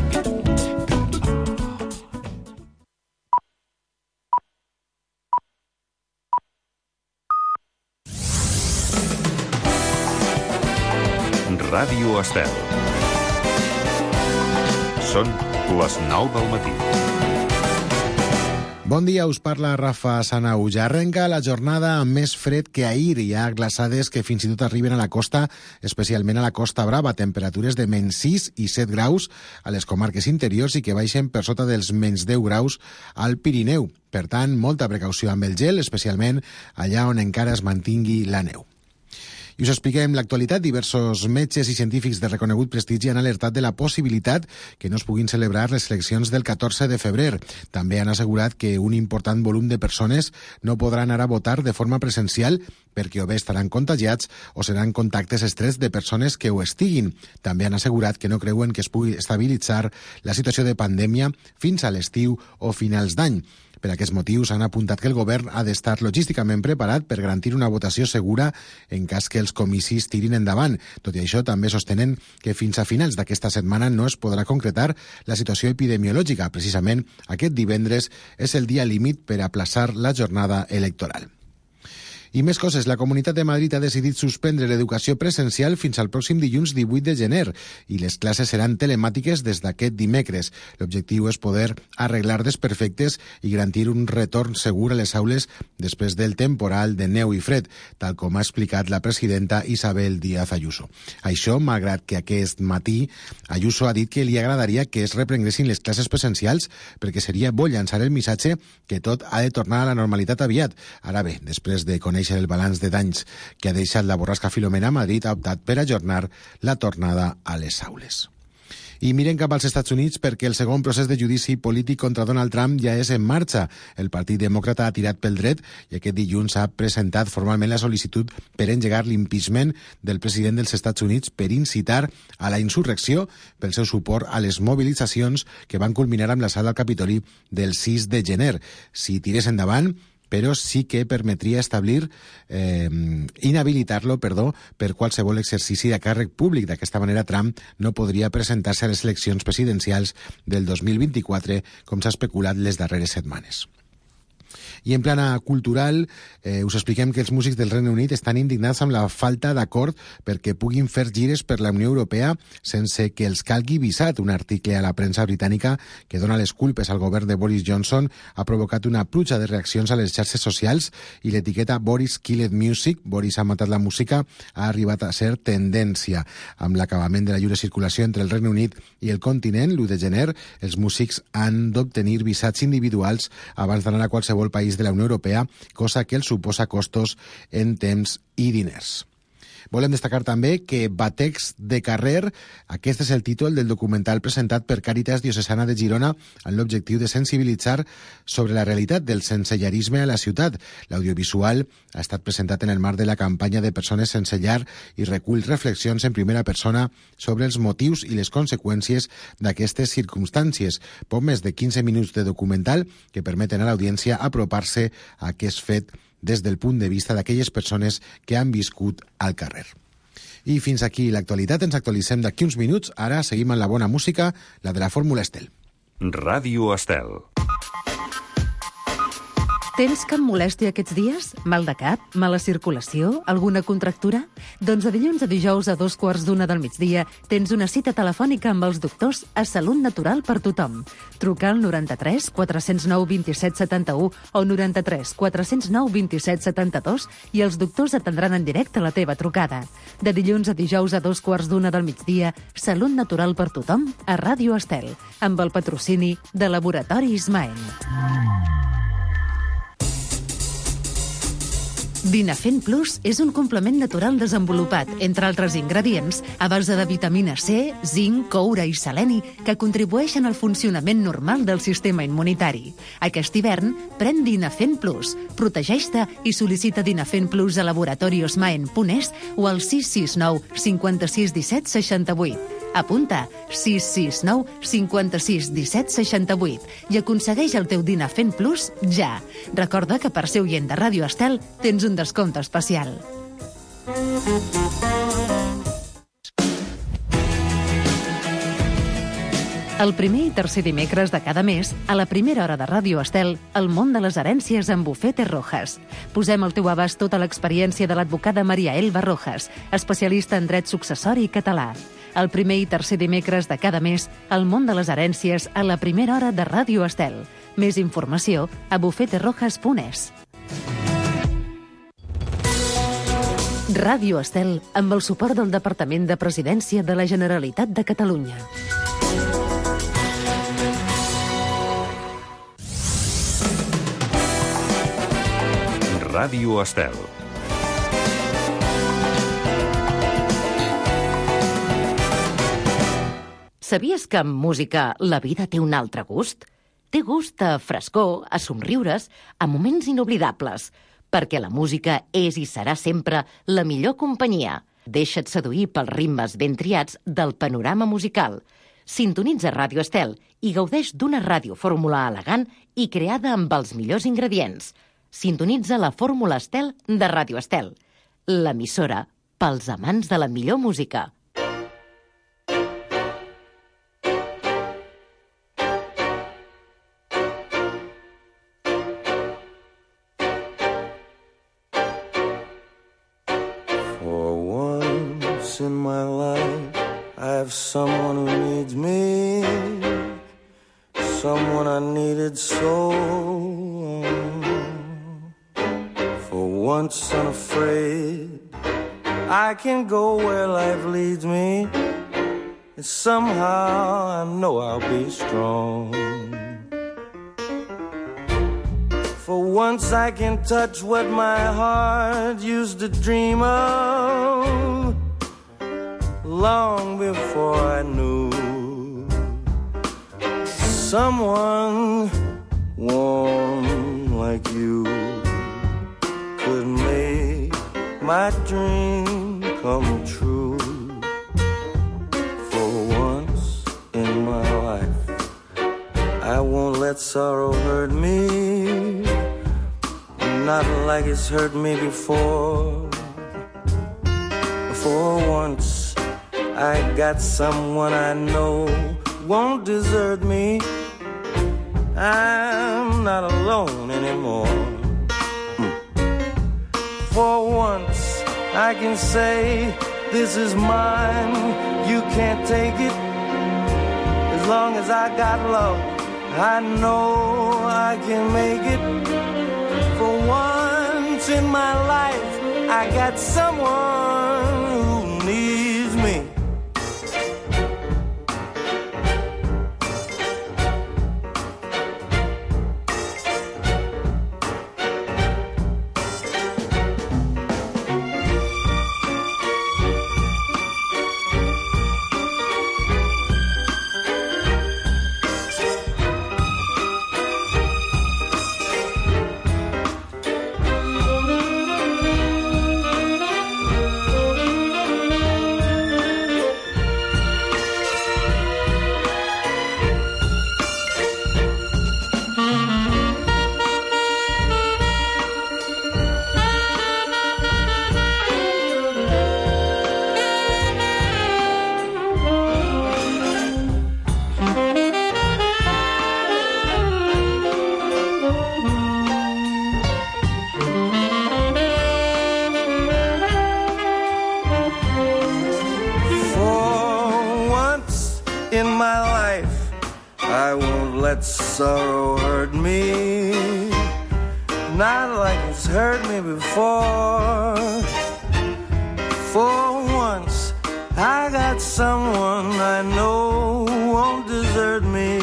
A: Ràdio Estel. Són les nou del matí.
B: Bon dia, us parla Rafa Sanauja. Arrenca la jornada amb més fred que ahir. Hi ha glaçades que fins i tot arriben a la costa, especialment a la Costa Brava. Temperatures de menys sis i set graus a les comarques interiors i que baixen per sota dels menys deu graus al Pirineu. Per tant, molta precaució amb el gel, especialment allà on encara es mantingui la neu. I us expliquem l'actualitat. Diversos metges i científics de reconegut prestigi han alertat de la possibilitat que no es puguin celebrar les eleccions del catorze de febrer. També han assegurat que un important volum de persones no podran anar a votar de forma presencial perquè o bé estaran contagiats o seran contactes estrets de persones que ho estiguin. També han assegurat que no creuen que es pugui estabilitzar la situació de pandèmia fins a l'estiu o finals d'any. Per aquests motius han apuntat que el govern ha d'estar logísticament preparat per garantir una votació segura en cas que els comicis tirin endavant. Tot i això, també sostenen que fins a finals d'aquesta setmana no es podrà concretar la situació epidemiològica. Precisament aquest divendres és el dia límit per aplaçar la jornada electoral. I més coses. La Comunitat de Madrid ha decidit suspendre l'educació presencial fins al pròxim dilluns divuit de gener i les classes seran telemàtiques des d'aquest dimecres. L'objectiu és poder arreglar desperfectes i garantir un retorn segur a les aules després del temporal de neu i fred, tal com ha explicat la presidenta Isabel Díaz Ayuso. Això, malgrat que aquest matí Ayuso ha dit que li agradaria que es reprenguessin les classes presencials perquè seria bo llançar el missatge que tot ha de tornar a la normalitat aviat. Ara bé, després de conèixer el balanç de danys que ha deixat la borrasca Filomena, Madrid ha optat per ajornar la tornada a les aules. I miren cap als Estats Units perquè el segon procés de judici polític contra Donald Trump ja és en marxa. El Partit Demòcrata ha tirat pel dret i aquest dilluns ha presentat formalment la sol·licitud per engegar l'impeachment del president dels Estats Units per incitar a la insurrecció pel seu suport a les mobilitzacions que van culminar amb l'assalt al Capitoli del sis de gener. Si tirés endavant, però sí que permetria establir, eh, inhabilitar-lo, perdó, per qualsevol exercici de càrrec públic. D'aquesta manera, Trump no podria presentar-se a les eleccions presidencials del dos mil vint-i-quatre, com s'ha especulat les darreres setmanes. I en plana cultural, eh, us expliquem que els músics del Regne Unit estan indignats amb la falta d'acord perquè puguin fer gires per la Unió Europea sense que els calgui visat. Un article a la premsa britànica que dona les culpes al govern de Boris Johnson ha provocat una pluja de reaccions a les xarxes socials i l'etiqueta Boris Killed Music, Boris ha matat la música, ha arribat a ser tendència. Amb l'acabament de la lliure circulació entre el Regne Unit i el continent, l'u de gener, els músics han d'obtenir visats individuals abans d'anar a qualsevol país de la Unió Europea, cosa que els suposa costos en temps i diners. Volem destacar també que Batecs de carrer, aquest és el títol del documental presentat per Càritas Diocesana de Girona amb l'objectiu de sensibilitzar sobre la realitat del sensellarisme a la ciutat. L'audiovisual ha estat presentat en el marc de la campanya de Persones sense llar i recull reflexions en primera persona sobre els motius i les conseqüències d'aquestes circumstàncies. Poc més de quinze minuts de documental que permeten a l'audiència apropar-se a aquest fet des del punt de vista d'aquelles persones que han viscut al carrer. I fins aquí l'actualitat. Ens actualitzem d'aquí uns minuts. Ara seguim amb la bona música, la de la Fórmula Estel.
A: Ràdio Estel.
C: Tens cap molèstia aquests dies? Mal de cap? Mala circulació? Alguna contractura? Doncs de dilluns a dijous a dos quarts d'una del migdia tens una cita telefònica amb els doctors a Salut Natural per tothom. Truca al noranta-tres quatre zero nou dos set set u o noranta-tres quatre zero nou dos set set dos i els doctors atendran en directe la teva trucada. De dilluns a dijous a dos quarts d'una del migdia, Salut Natural per tothom a Ràdio Estel, amb el patrocini de Laboratori Ismael. Dinafen Plus és un complement natural desenvolupat, entre altres ingredients, a base de vitamina C, zinc, coure i seleni, que contribueixen al funcionament normal del sistema immunitari. Aquest hivern, pren Dinafen Plus. Protegeix-te i sol·licita Dinafen Plus a laboratoriosmaen punt es o al sis sis nou cinquanta-sis disset seixanta-vuit. Apunta sis sis nou cinquanta-sis disset seixanta-vuit i aconsegueix el teu dinar fent plus ja. Recorda que per ser oient de Ràdio Estel tens un descompte especial. El primer i tercer dimecres de cada mes, a la primera hora de Ràdio Estel, el món de les herències amb Bufete Rojas. Posem al teu abast tota l'experiència de l'advocada Maria Elba Rojas, especialista en dret successori català. El primer i tercer dimecres de cada mes, el món de les herències a la primera hora de Ràdio Estel. Més informació a bufete rojas punt es. Ràdio Estel, amb el suport del Departament de Presidència de la Generalitat de Catalunya.
A: Ràdio Estel.
R: Sabies que amb música la vida té un altre gust? Té gust a frescor, a somriures, a moments inoblidables, perquè la música és i serà sempre la millor companyia. Deixa't seduir pels ritmes ben triats del panorama musical. Sintonitza Ràdio Estel i gaudeix d'una radiofórmula elegant i creada amb els millors ingredients. Sintonitza la Fórmula Estel de Ràdio Estel, l'emissora pels amants de la millor música.
F: For once in my life, I have someone who needs me, someone I needed so. Once unafraid, I can go where life leads me, and somehow I know I'll be strong. For once I can touch what my heart used to dream of, long before I knew someone warm like you could make my dream come true. For once in my life, I won't let sorrow hurt me, not like it's hurt me before. For once, I got someone I know won't desert me. I'm not alone anymore. For once, I can say, this is mine, you can't take it. As long as I got love, I know I can make it. For once in my life, I got someone who needs me. Sorrow hurt me, not like it's hurt me before. For once, I got someone I know won't desert me.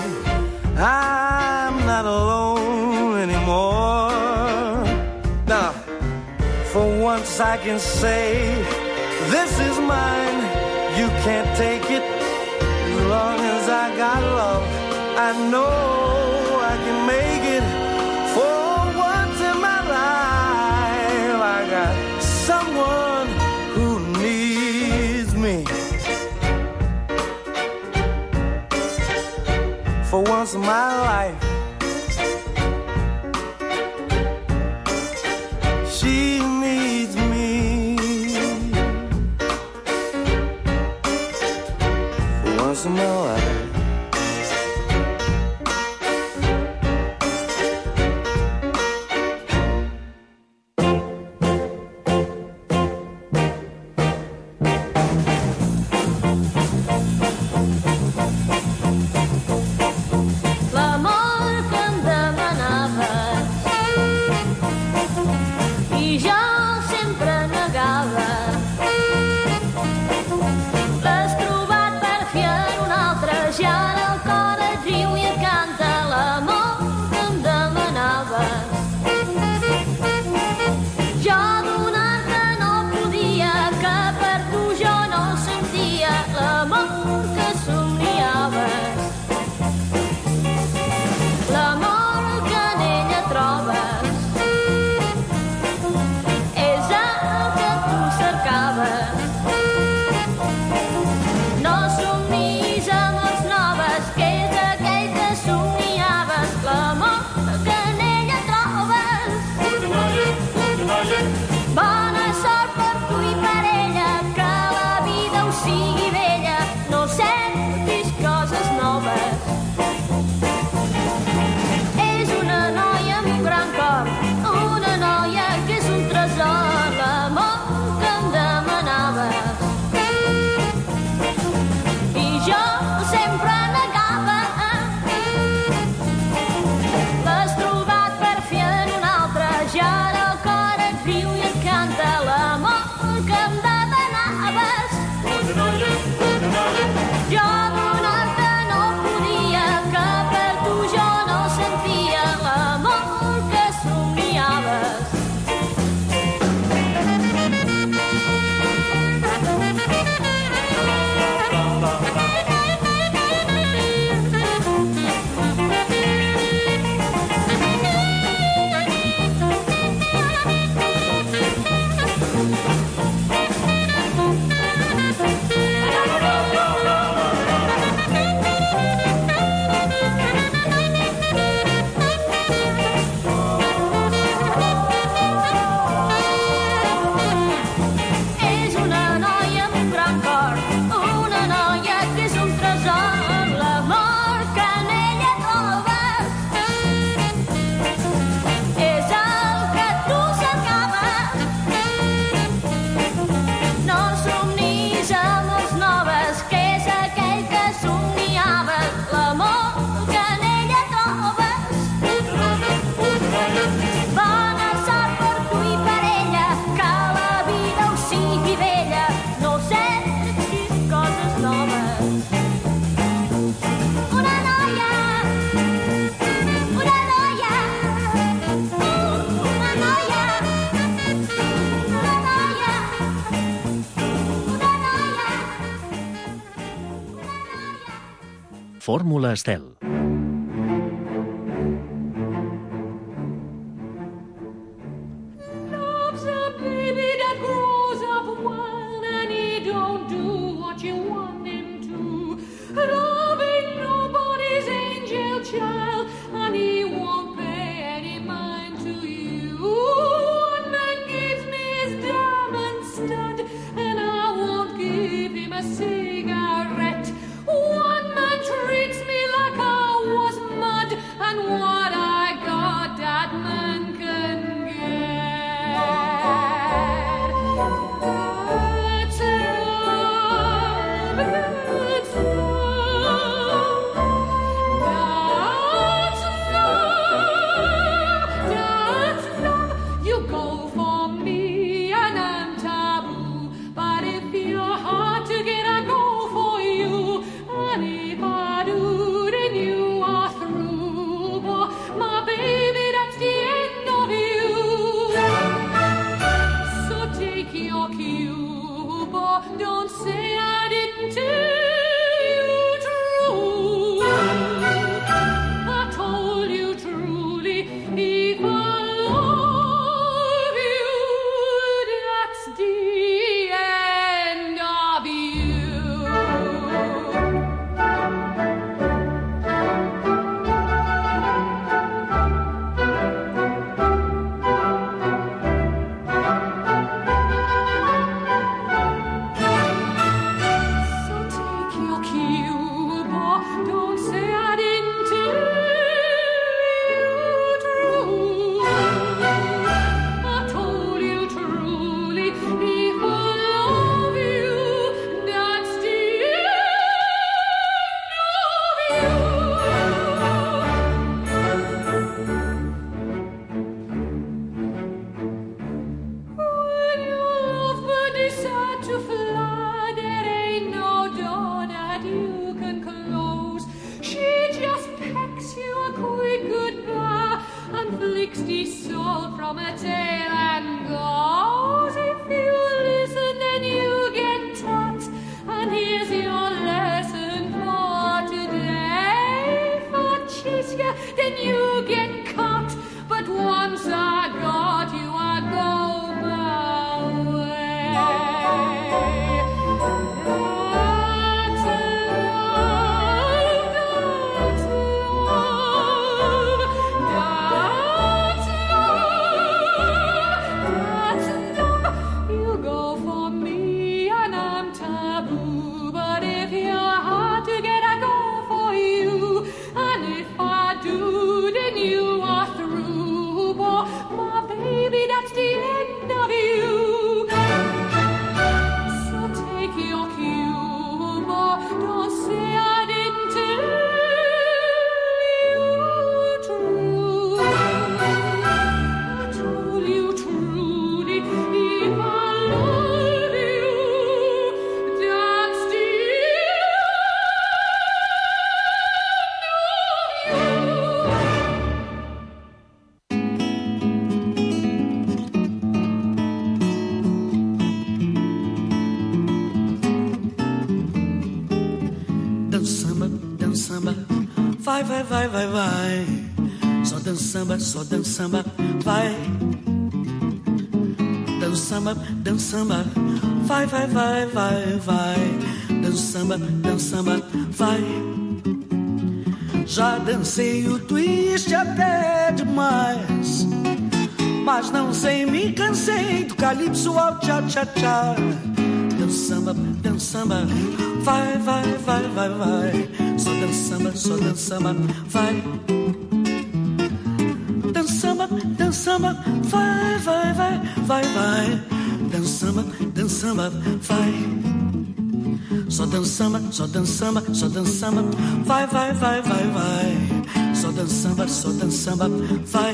F: I'm not alone anymore. Now, for once I can say, this is mine, you can't take it. As long as I got love, I know I can make it. For once in my life, I got someone who needs me. once in my life. She needs me for once in my life.
T: Fórmula Estel.
M: Love's a baby that grows up wild and he don't do what you want him to. Love ain't nobody's angel child and he won't pay any mind to you. One man gives me his diamond stud and I won't give him a cigarette. One man treats me like I was mud and what I got that man can get. That's love, that's love, that's love, that's love. You go for me and I'm taboo, but if you're hard to get, I go for you. And if I do, then you are through. But my baby, that's the end of you. So take your cue, but don't say I didn't tell you true. I told you truly, if I love you, that's the end of you. you fly, there ain't no door that you can close. She just pecks you a quick goodbye and flicks the soul from her tail and goes. If you listen, then you get taught, and here's your lesson for today. If I chase you, then you get caught, but once I got you, I go my way. That's love, that's love, that's love, that's love. You go for me and I'm taboo, but if you're hard to get, I go for you, and if I do, then you are through. Boy, my baby, that's the end of you. So take your cue, boy, don't say I didn't tell you true. I told you truly, if I love you, that's the
G: Dança samba, dança samba, vai, vai, vai, vai, vai. Só dança samba, só dança samba, vai. Dança samba, dança samba, vai, vai, vai, vai, vai. Dança samba, dança samba, vai. Já dancei o twist até demais, mas não sei, me cansei do calypso ao tchá-tchá-tchá. Dança samba, dança samba, vai, vai, vai, vai, vai. Só dança samba, só dança samba, vai. Dança samba, dança samba, vai, vai, vai, vai, vai. Dança samba, dança samba, vai. Só dança samba, só dança samba, só dança samba, vai, vai, vai, vai, vai. Só dança samba, só dança samba, vai.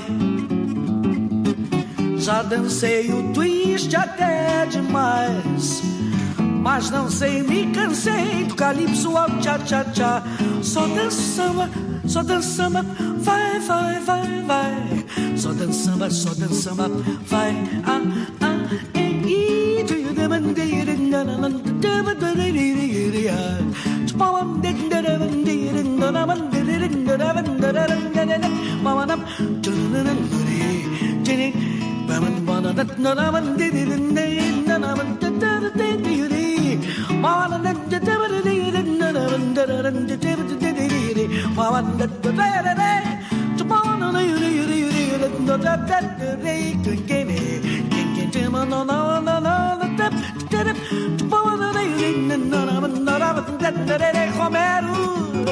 G: Já dancei o twist até demais, mas não sei, me cansei do calypso ao tchá-tchá-tchá. Só dança samba, só dança samba, vai, vai, vai, vai. Só dança samba, só dança samba, vai. Ah, ah, eh, eh, do you demand it in the Romero.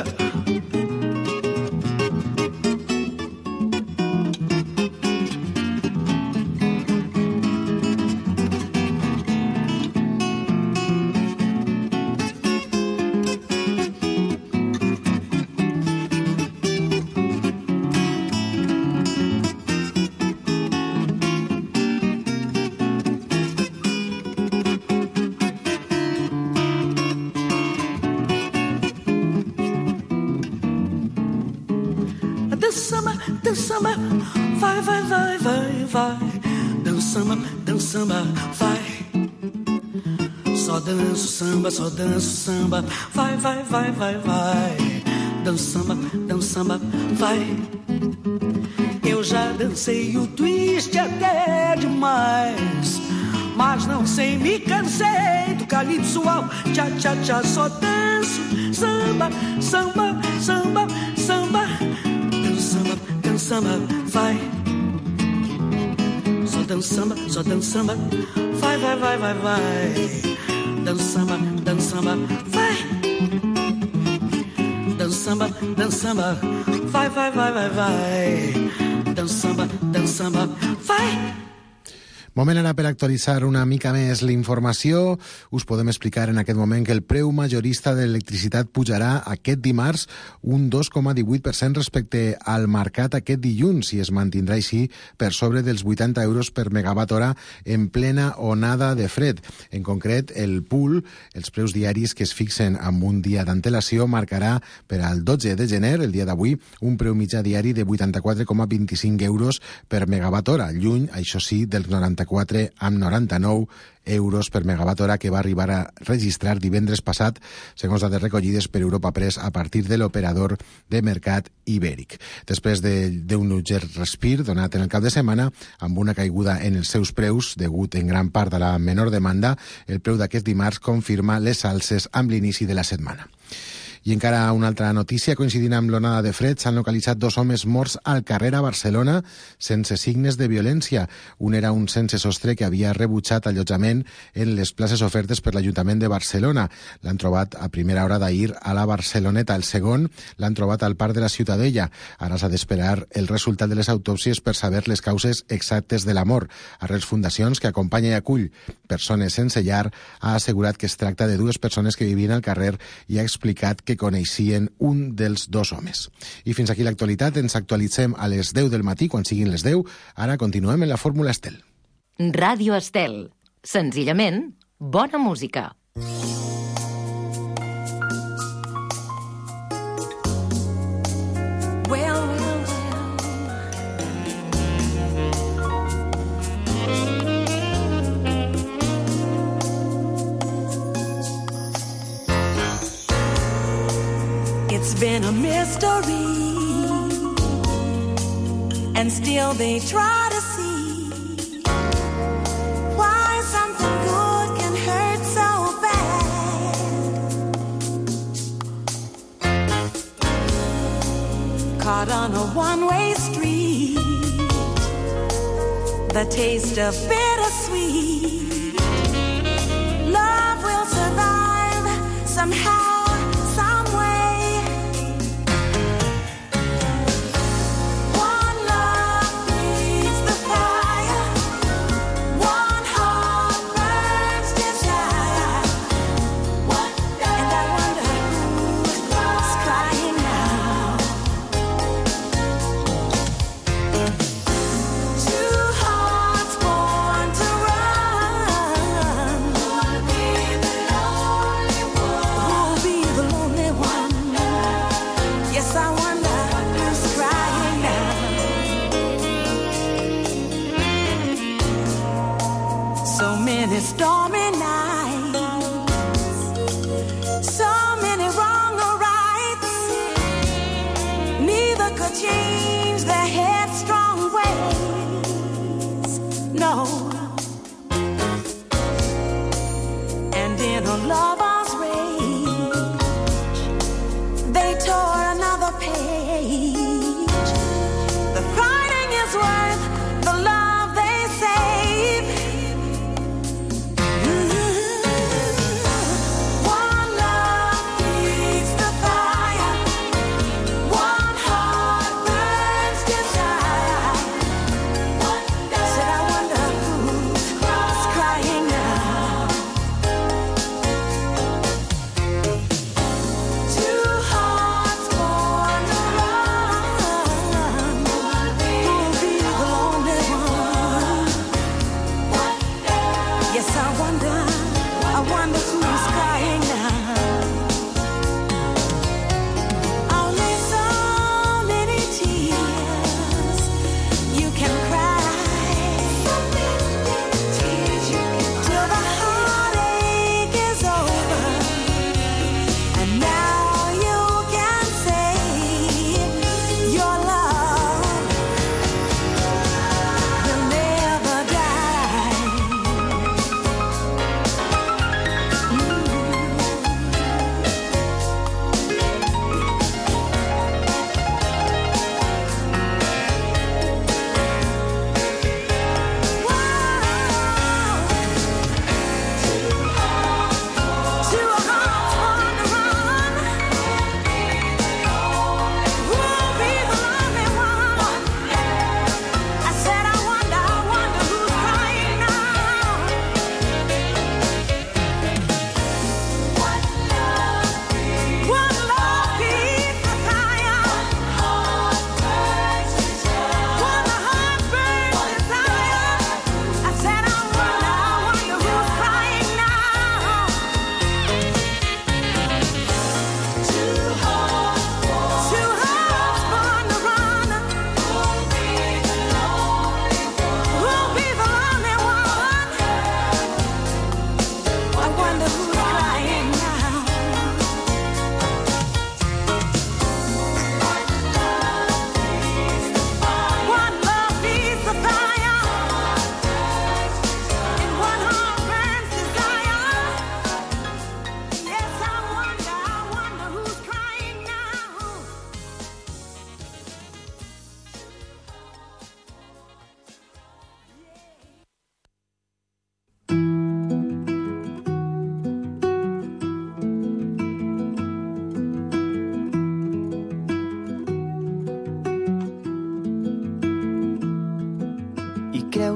G: Dança-me, vai, vai, vai, vai, vai. Dança-me, dança-me, vai. Só danço samba, só danço samba, vai, vai, vai, vai, vai. Dança-me, dança-me, vai. Eu já dancei o twist até demais, mas não sei, me cansei do calypso ao tchá-tchá-tchá. Só danço samba, samba, samba, samba. Dança-me, dança-me, vai. Só dança-me, só dança-me, vai, vai, vai, vai, vai. Dança-me, dança-me, vai. Dança-me, dança-me, vai, vai, vai, vai, vai. Dança-me, dança-me, vai.
B: Moment ara per actualitzar una mica més l'informació. Us podem explicar en aquest moment que el preu majorista de l'electricitat pujarà aquest dimarts un dos coma divuit per cent respecte al marcat aquest dilluns i es mantindrà així per sobre dels vuitanta euros per megawatt hora en plena onada de fred. En concret, el pool, els preus diaris que es fixen amb un dia d'antelació, marcarà per al dotze de gener, el dia d'avui, un preu mitjà diari de vuitanta-quatre coma vint-i-cinc euros per megawatt hora, lluny, això sí, dels noranta-quatre amb noranta-nou euros per megawatt hora que va arribar a registrar divendres passat, segons dades recollides per Europa Press a partir de l'operador de mercat ibèric. Després d'un de, lleuger respir donat en el cap de setmana, amb una caiguda en els seus preus, degut en gran part a la menor demanda, el preu d'aquest dimarts confirma les alces amb l'inici de la setmana. I encara una altra notícia, coincidint amb l'onada de fred, s'han localitzat dos homes morts al carrer a Barcelona sense signes de violència. Un era un sense sostre que havia rebutjat allotjament en les places ofertes per l'Ajuntament de Barcelona. L'han trobat a primera hora d'ahir a la Barceloneta. El segon l'han trobat al Parc de la Ciutadella. Ara s'ha d'esperar el resultat de les autòpsies per saber les causes exactes de la mort. Arrels Fundacions, que acompanya i acull persones sense llar, ha assegurat que es tracta de dues persones que vivien al carrer i ha explicat que que coneixien un dels dos homes. I fins aquí l'actualitat. Ens actualitzem a les deu del matí, quan siguin les deu. Ara continuem en la Fórmula Estel.
R: Ràdio Estel. Senzillament, bona música.
M: Well, it's been a mystery, and still they try to see why something good can hurt so bad. Caught on a one-way street, the taste of bittersweet. Love will survive somehow. Stormy nights, so many wrong or rights, neither could change their headstrong ways, no. And in a lover's rage, they tore another page. The fighting is worth the love they save.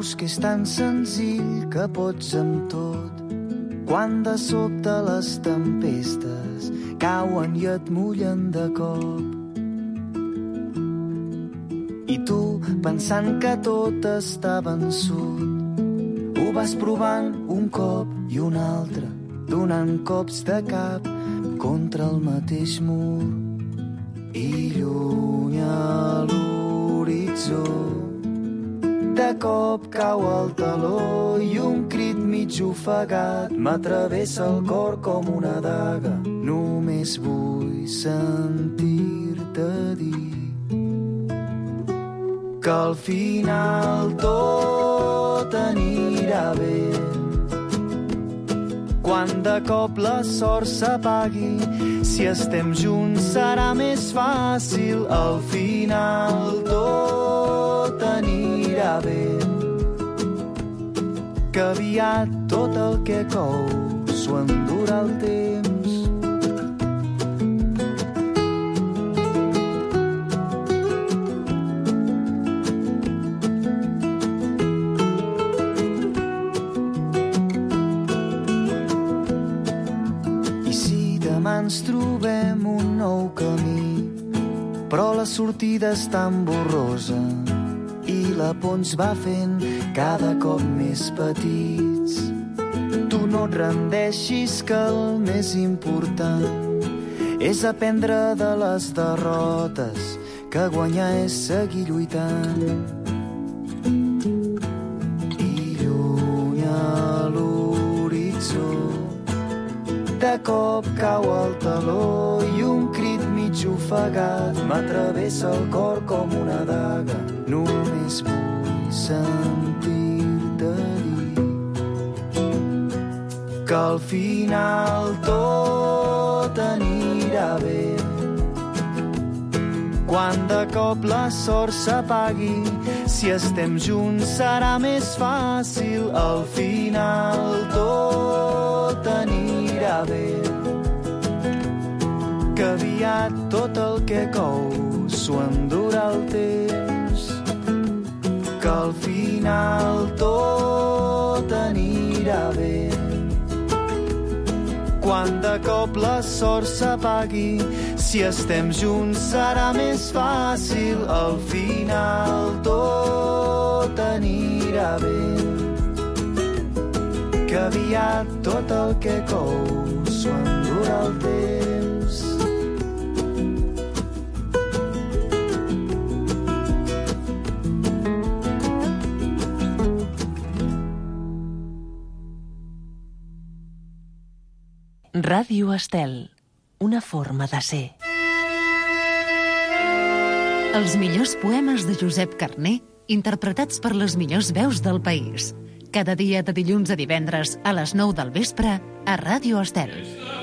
H: Creus que és tan senzill que pots amb tot, quan de sobte les tempestes cauen i et mullen de cop. I tu, pensant que tot està vençut, ho vas provant un cop i un altre, donant cops de cap contra el mateix mur. I lluny a l'horitzó de cop cau el taló i un crit mig ofegat m'atravessa el cor com una daga. Només vull sentir-te dir que al final tot anirà bé. Quan de cop la sort s'apagui, si estem junts serà més fàcil. Al final tot anirà bé, que aviat tot el que cou s'ho endurà el temps. Ens trobem un nou camí, però la sortida és tan borrosa i la por ens va fent cada cop més petits. Tu no et rendeixis, que el més important és aprendre de les derrotes, que guanyar és seguir lluitant. De cop cau el taló i un crit mig ofegat m'atravessa el cor com una daga. Només vull sentir-te dir que al final tot anirà bé. Quan de cop la sort s'apagui, si estem junts serà més fàcil. Al final tot anirà bé, que aviat tot el que cou s'ho endurà el temps. Que al final tot anirà bé, quan de cop la sort s'apagui, si estem junts serà més fàcil. Al final tot anirà bé, que aviat tot el que cou s'ho endurà el temps.
C: Ràdio Estel, una forma de ser. Els millors poemes de Josep Carner, interpretats per les millors veus del país. Cada dia de dilluns a divendres a les nou del vespre a Ràdio Estel.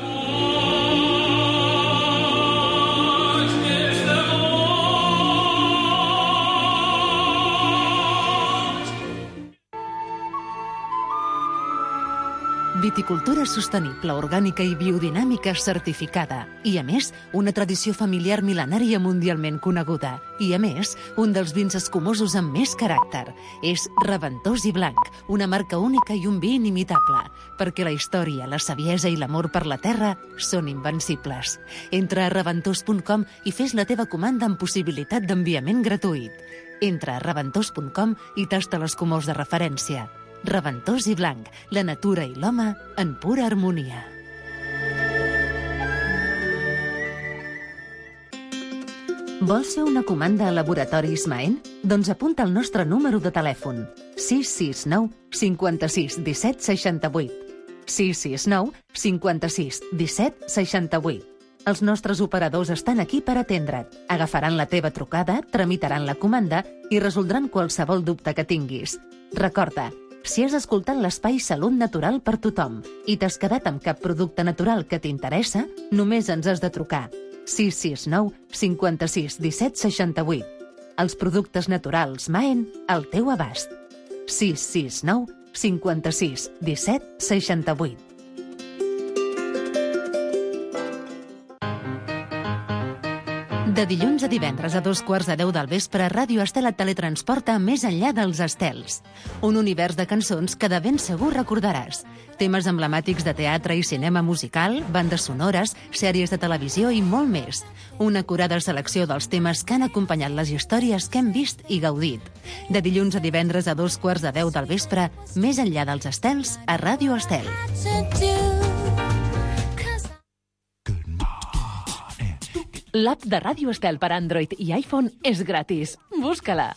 C: Viticultura sostenible, orgànica i biodinàmica certificada. I, a més, una tradició familiar mil·lenària mundialment coneguda. I, a més, un dels vins escumosos amb més caràcter. És Reventós i Blanc, una marca única i un vi inimitable, perquè la història, la saviesa i l'amor per la terra són invencibles. Entra a reventós punt com i fes la teva comanda amb possibilitat d'enviament gratuït. Entra a reventós punt com i tasta l'escumós de referència. Reventós i Blanc, la natura i l'home en pura harmonia. Vols fer una comanda a Laboratoris Maen? Doncs apunta el nostre número de telèfon: sis sis nou cinquanta-sis disset seixanta-vuit. sis sis nou cinquanta-sis disset seixanta-vuit. Els nostres operadors estan aquí per atendre't. Agafaran la teva trucada, tramitaran la comanda i resoldran qualsevol dubte que tinguis. Recorda, si has escoltat l'espai Salut Natural per tothom i t'has quedat amb cap producte natural que t'interessa, només ens has de trucar. sis sis nou cinquanta-sis disset seixanta-vuit. Els productes naturals Maen al teu abast. sis sis nou cinquanta-sis disset seixanta-vuit. De dilluns a divendres a dos quarts de deu del vespre, Ràdio Estel et teletransporta més enllà dels estels. Un univers de cançons que de ben segur recordaràs. Temes emblemàtics de teatre i cinema musical, bandes sonores, sèries de televisió i molt més. Una acurada selecció dels temes que han acompanyat les històries que hem vist i gaudit. De dilluns a divendres a dos quarts de deu del vespre, més enllà dels estels, a Ràdio Estel.
Q: L'app de Ràdio Estel per Android i iPhone és gratis. Busca-la.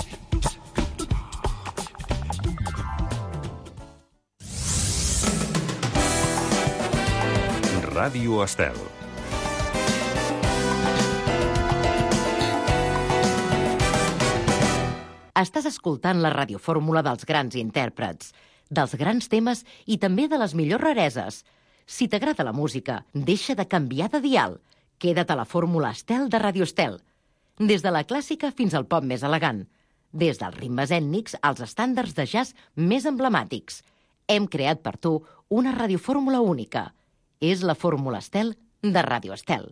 A: Ràdio Estel.
R: Estàs escoltant la radiofórmula dels grans intèrprets, dels grans temes i també de les millors rareses. Si t'agrada la música, deixa de canviar de dial. Queda't a la fórmula Estel de Ràdio Estel. Des de la clàssica fins al pop més elegant. Des dels ritmes ètnics als estàndards de jazz més emblemàtics. Hem creat per tu una radiofórmula única. És la fórmula Estel de Ràdio Estel.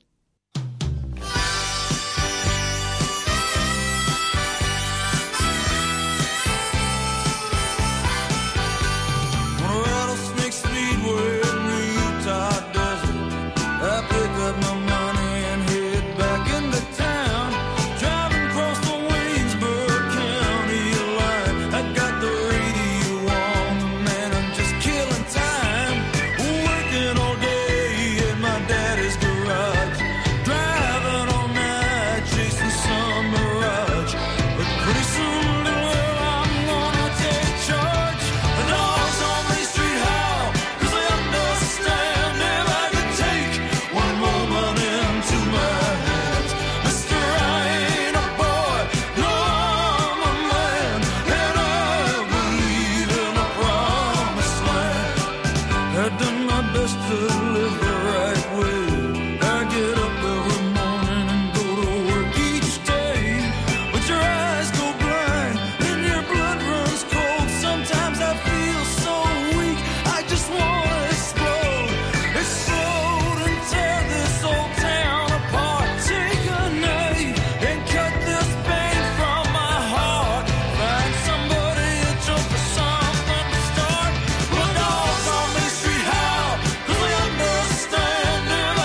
D: Start, but dogs on Main Street howl, 'cause they understand if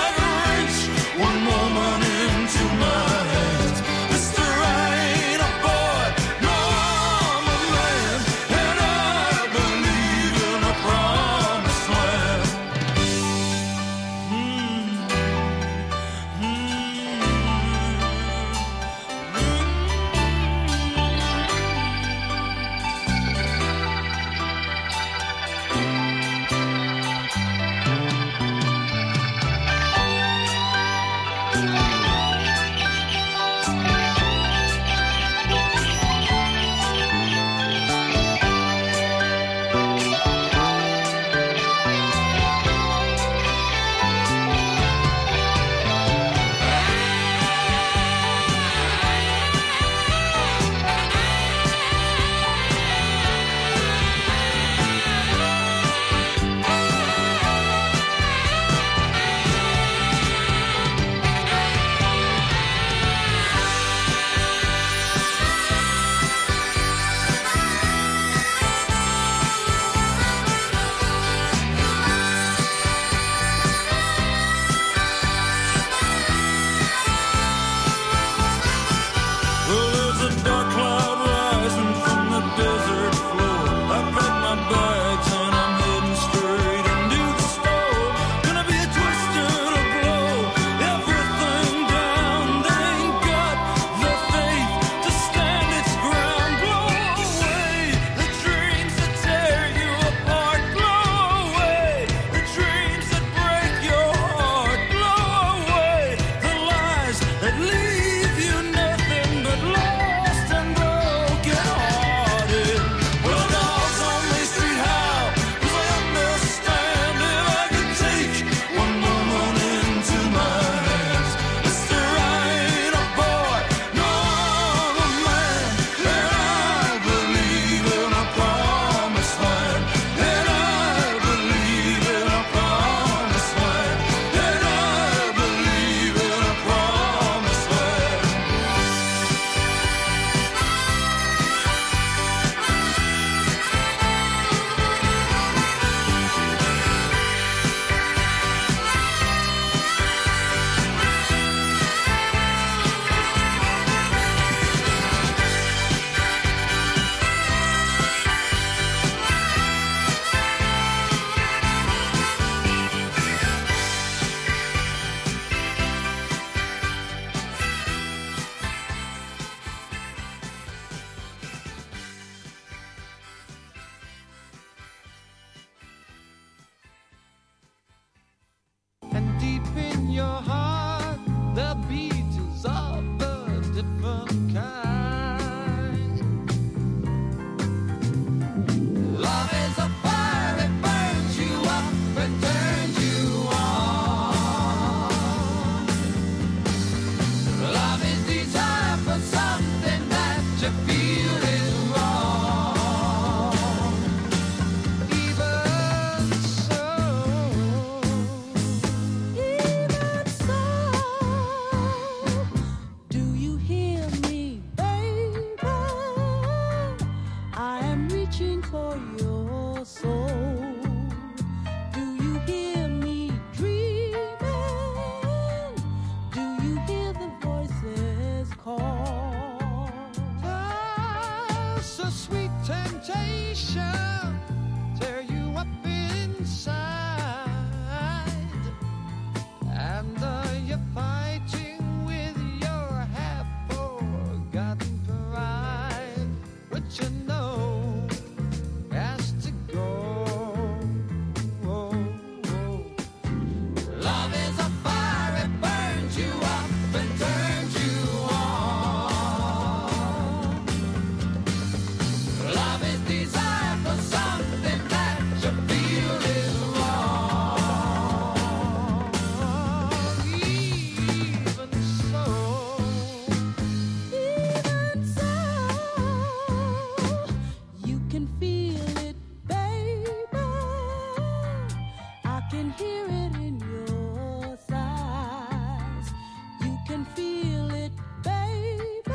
M: can hear it in your sighs. You can feel it, baby.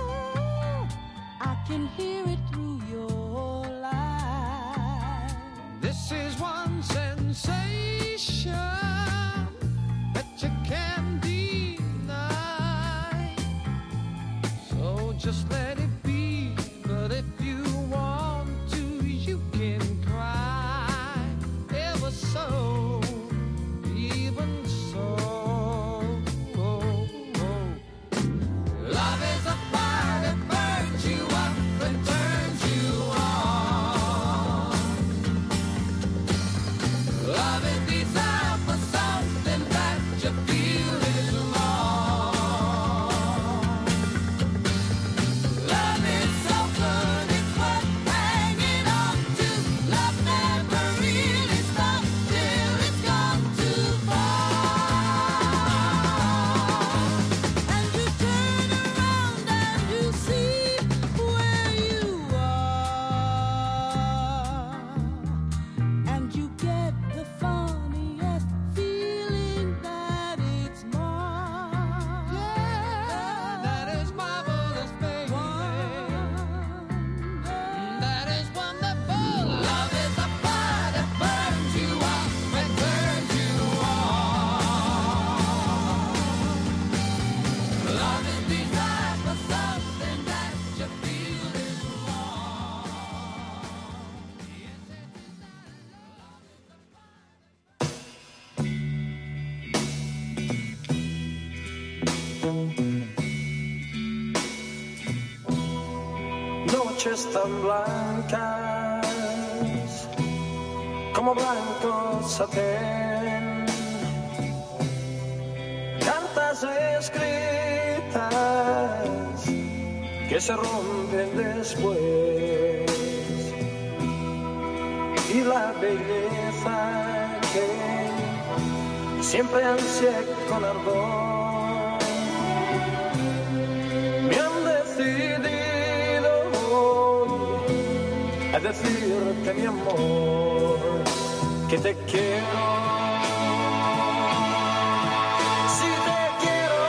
M: I can hear it through your lies.
F: This is one sensation that you can't deny. So just let it be. But if you want to, you can cry. Ever so, even so. Love is a fire that burns you up and turns you on. Love is desire for something that you feel is wrong. Love is so good, it's worth hanging on to. Love never really stops till it's gone too far. And you turn around and you see where you are. And you get the funniest feeling that it's more. Yeah, that is marvelous, baby. That is wonderful. Love is a fire that burns you up and turns you on. Love is desire for something that you feel is wrong. Noches tan blancas como blanco satén, cartas escritas que se rompen después, y la belleza que siempre ansié con ardor. Me han decidido hoy a decirte, mi amor, que te quiero. Si te quiero,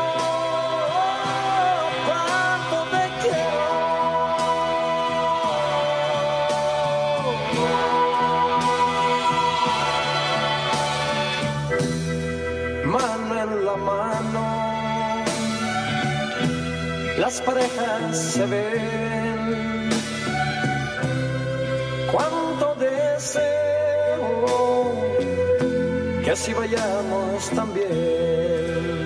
F: cuánto te quiero. Mano en la mano, las parejas se ven. Cuánto deseo que así vayamos también.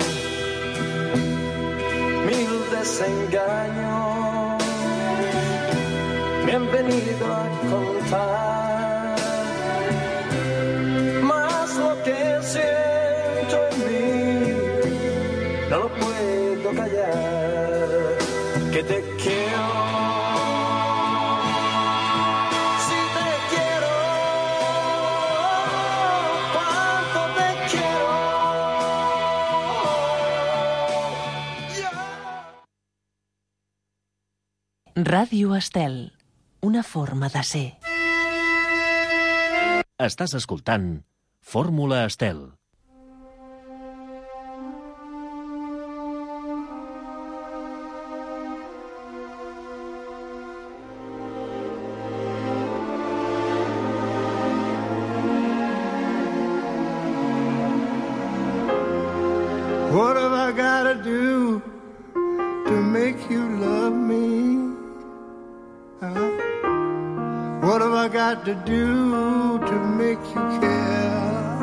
F: Mil desengaños me han venido a contar, más lo que siento en mí no lo puedo callar, que te quiero. Si te quiero, cuánto te quiero.
I: Ràdio Estel, una forma de ser.
T: Estàs escoltant Fórmula Estel.
F: What have I gotta do to make you love me? Huh? What have I got to do to make you care?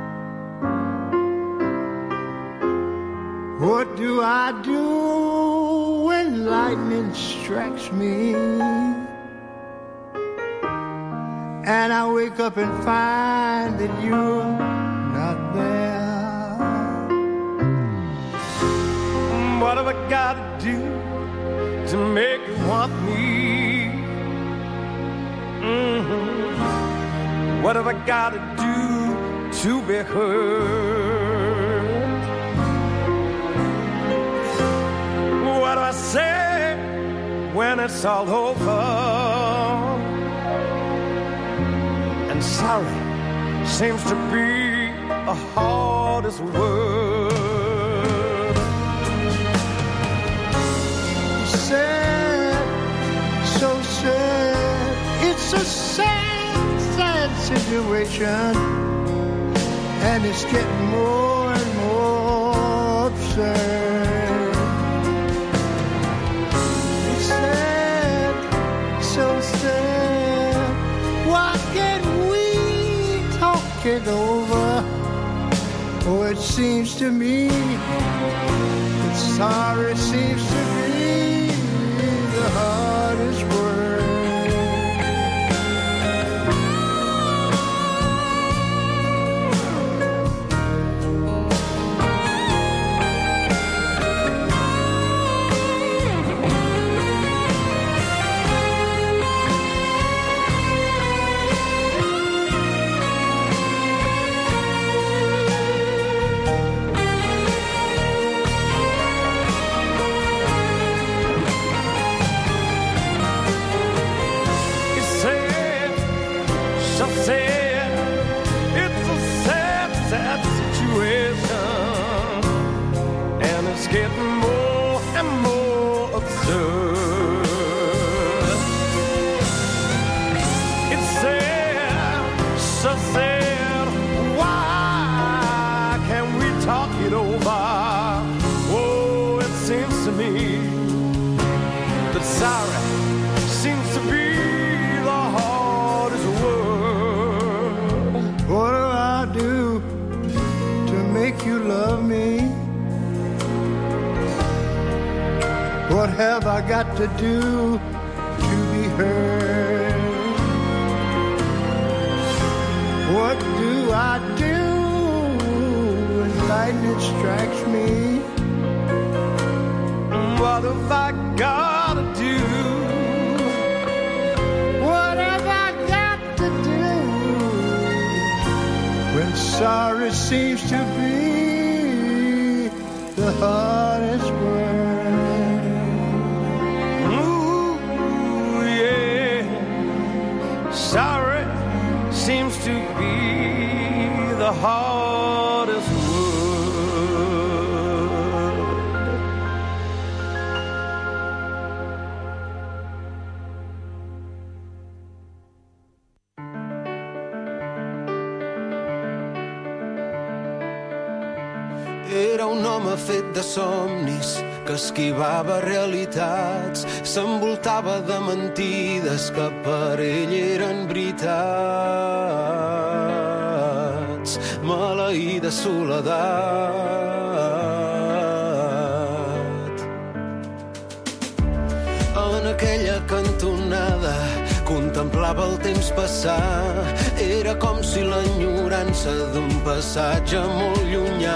F: What do I do when lightning strikes me and I wake up and find that you're not there? What have I got to do to make you want me? Mm-hmm. What have I got to do to be heard? What do I say when it's all over? And sorry, seems to be the hardest word.
J: Sad, so sad. It's a sad, sad situation, and it's getting more and more absurd. It's sad, so sad. Why can't we talk it over? Oh, it seems to me that sorry seems to be the hardest word. What have I got to do to be heard? What do I do when lightning strikes me?
F: What have I got to do?
J: What have I got to do when sorry seems to be the hardest word?
F: Sorry seems to be the hardest
V: Era un home fet de somnis que esquivava realitats, s'envoltava de mentides que per ell eren veritats. Maleïda soledat. En aquella cantonada contemplava el temps passar. Era com si l'enyorança d'un passatge molt llunyà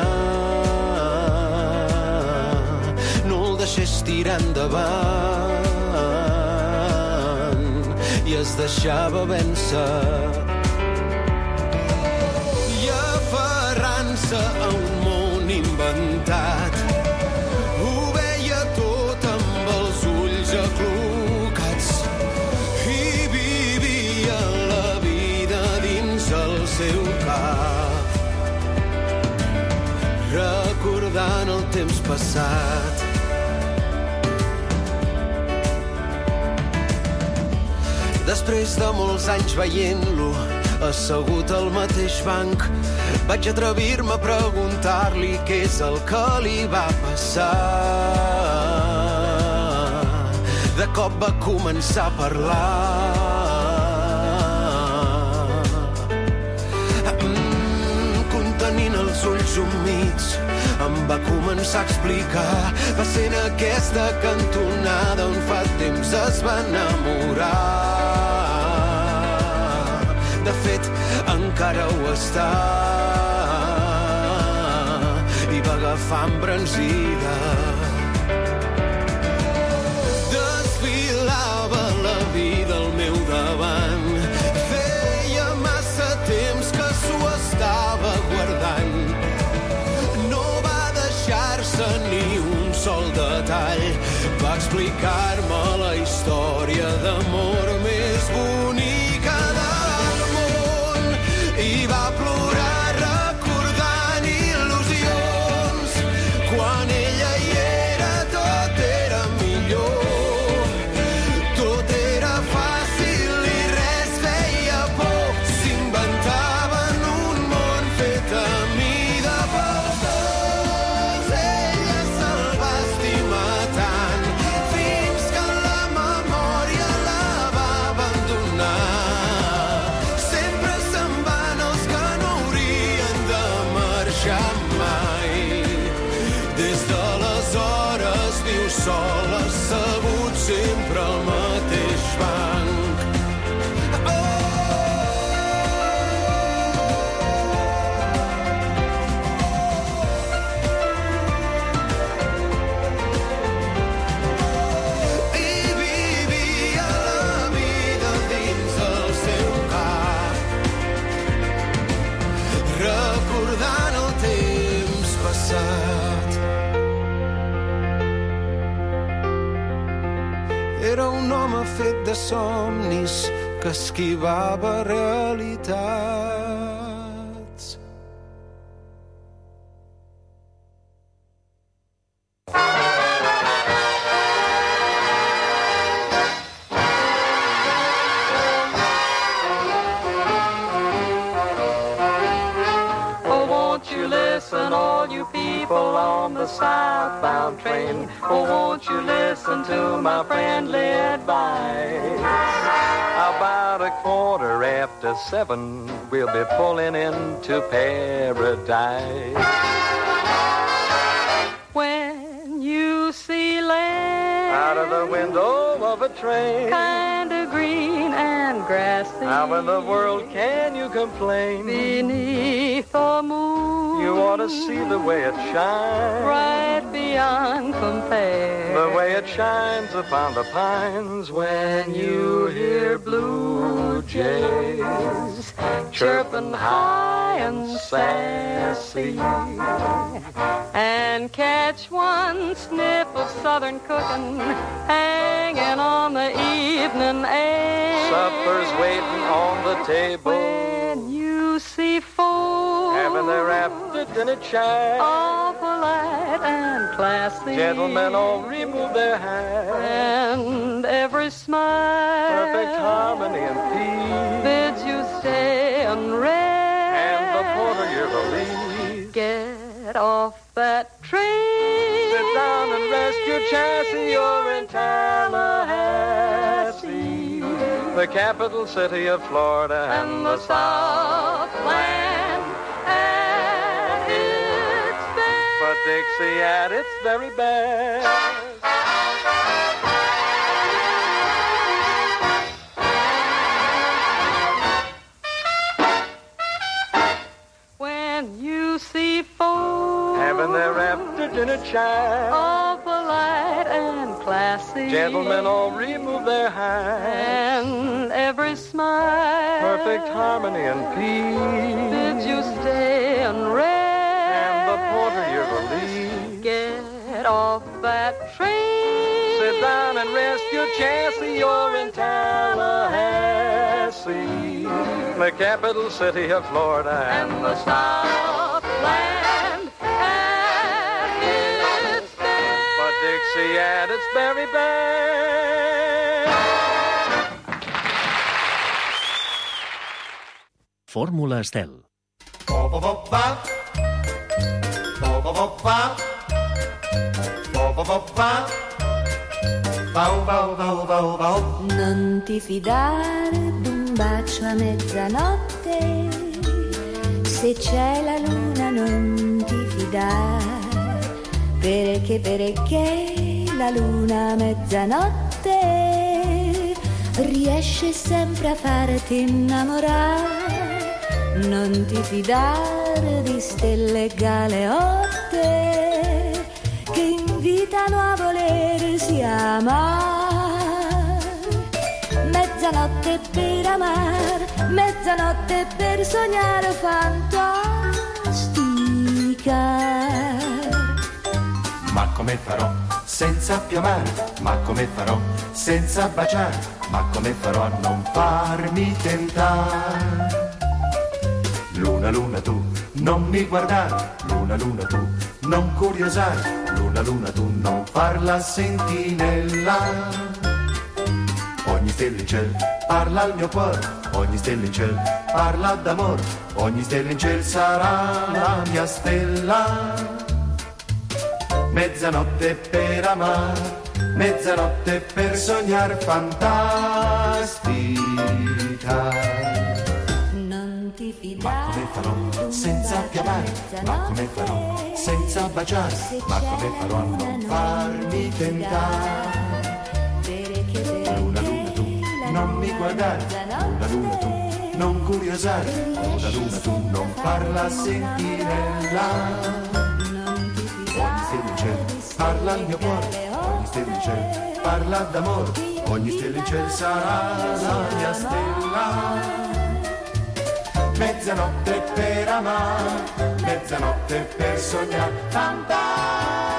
V: deixés tirar endavant i es deixava vèncer. I aferrant-se a un món inventat, ho veia tot amb els ulls aclucats i vivia la vida dins el seu cap, recordant el temps passat. Després de molts anys veient-lo assegut al mateix banc, vaig atrevir-me a preguntar-li què és el que li va passar. De cop va començar a parlar, mm, contenint els ulls humits, em va començar a explicar. Va ser en aquesta cantonada on fa temps es va enamorar. De fet, encara ho està, i va agafar embranzida. Desfilava la vida al meu davant. Feia massa temps que s'ho estava guardant. No va deixar-se ni un sol detall. Va explicar-me la història d'amor més bonica del món i va plorar. deixat mai. Des d'aleshores viu sol, assegut sempre al mateix banc. Recordant el temps passat. Era un home fet de somnis que esquivava realitats.
K: All you people on the southbound train, oh, won't you listen to my friendly advice? About a quarter after seven, we'll be pulling into paradise. When you see land out of the window of a train, kind of green and grassy, how in the world can you complain? Beneath the moon, you ought to see the way it shines, right beyond compare. The way it shines upon the pines when you hear blue jays chirping high and sassy, and catch one sniff of southern cooking hanging on the evening air. Supper's waiting on the table when you see folks having their after dinner chat, all polite and classy. Gentlemen all remove their hats, and every smile, perfect harmony and peace, bids you stay and rest. And the porter you're the least, get off that train, sit down and rest your chassis. You're in Tallahassee, the capital city of Florida and the Southland at its best, but Dixie at its very best. When you see folks having their after-dinner chat, all polite and classy, gentlemen all remove their hats, and every smile, perfect harmony and peace, bids you stay and rest. And the porter you're the least, get off that train, sit down and rest your chassis. You're in Tallahassee, the capital city of Florida and the Southland at its best, but Dixie at its very best.
T: Fórmula Estel.
L: Non ti fidare d'un bacio a mezzanotte, se c'è la luna non ti fidare, perché perché la luna a mezzanotte riesce sempre a farti innamorare. Non ti fidare di stelle galeotte che invitano a volersi amare. Mezzanotte per amare, mezzanotte per sognare fantastica.
W: Ma come farò senza più amare? Ma come farò senza baciare? Ma come farò a non farmi tentare? Luna, luna tu, non mi guardare. Luna, luna tu, non curiosare. Luna, luna tu, non farla sentinella. Ogni stella in ciel parla al mio cuore, ogni stella in ciel parla d'amore, ogni stella in ciel sarà la mia stella. Mezzanotte per amare, mezzanotte per sognar fantastica.
L: Non ti fidare
W: farò senza chiamare, ma come farò senza baciare, ma come farò a non farmi tentare. Luna, luna tu, non mi guardare, luna, luna tu, non curiosare, luna, luna tu, non farla sentinella. Ogni stella in cielo parla al mio cuore, ogni stella in cielo parla d'amore, ogni stella in cielo sarà la mia stella. Mezzanotte per amare, mezzanotte per sognare, fantasia.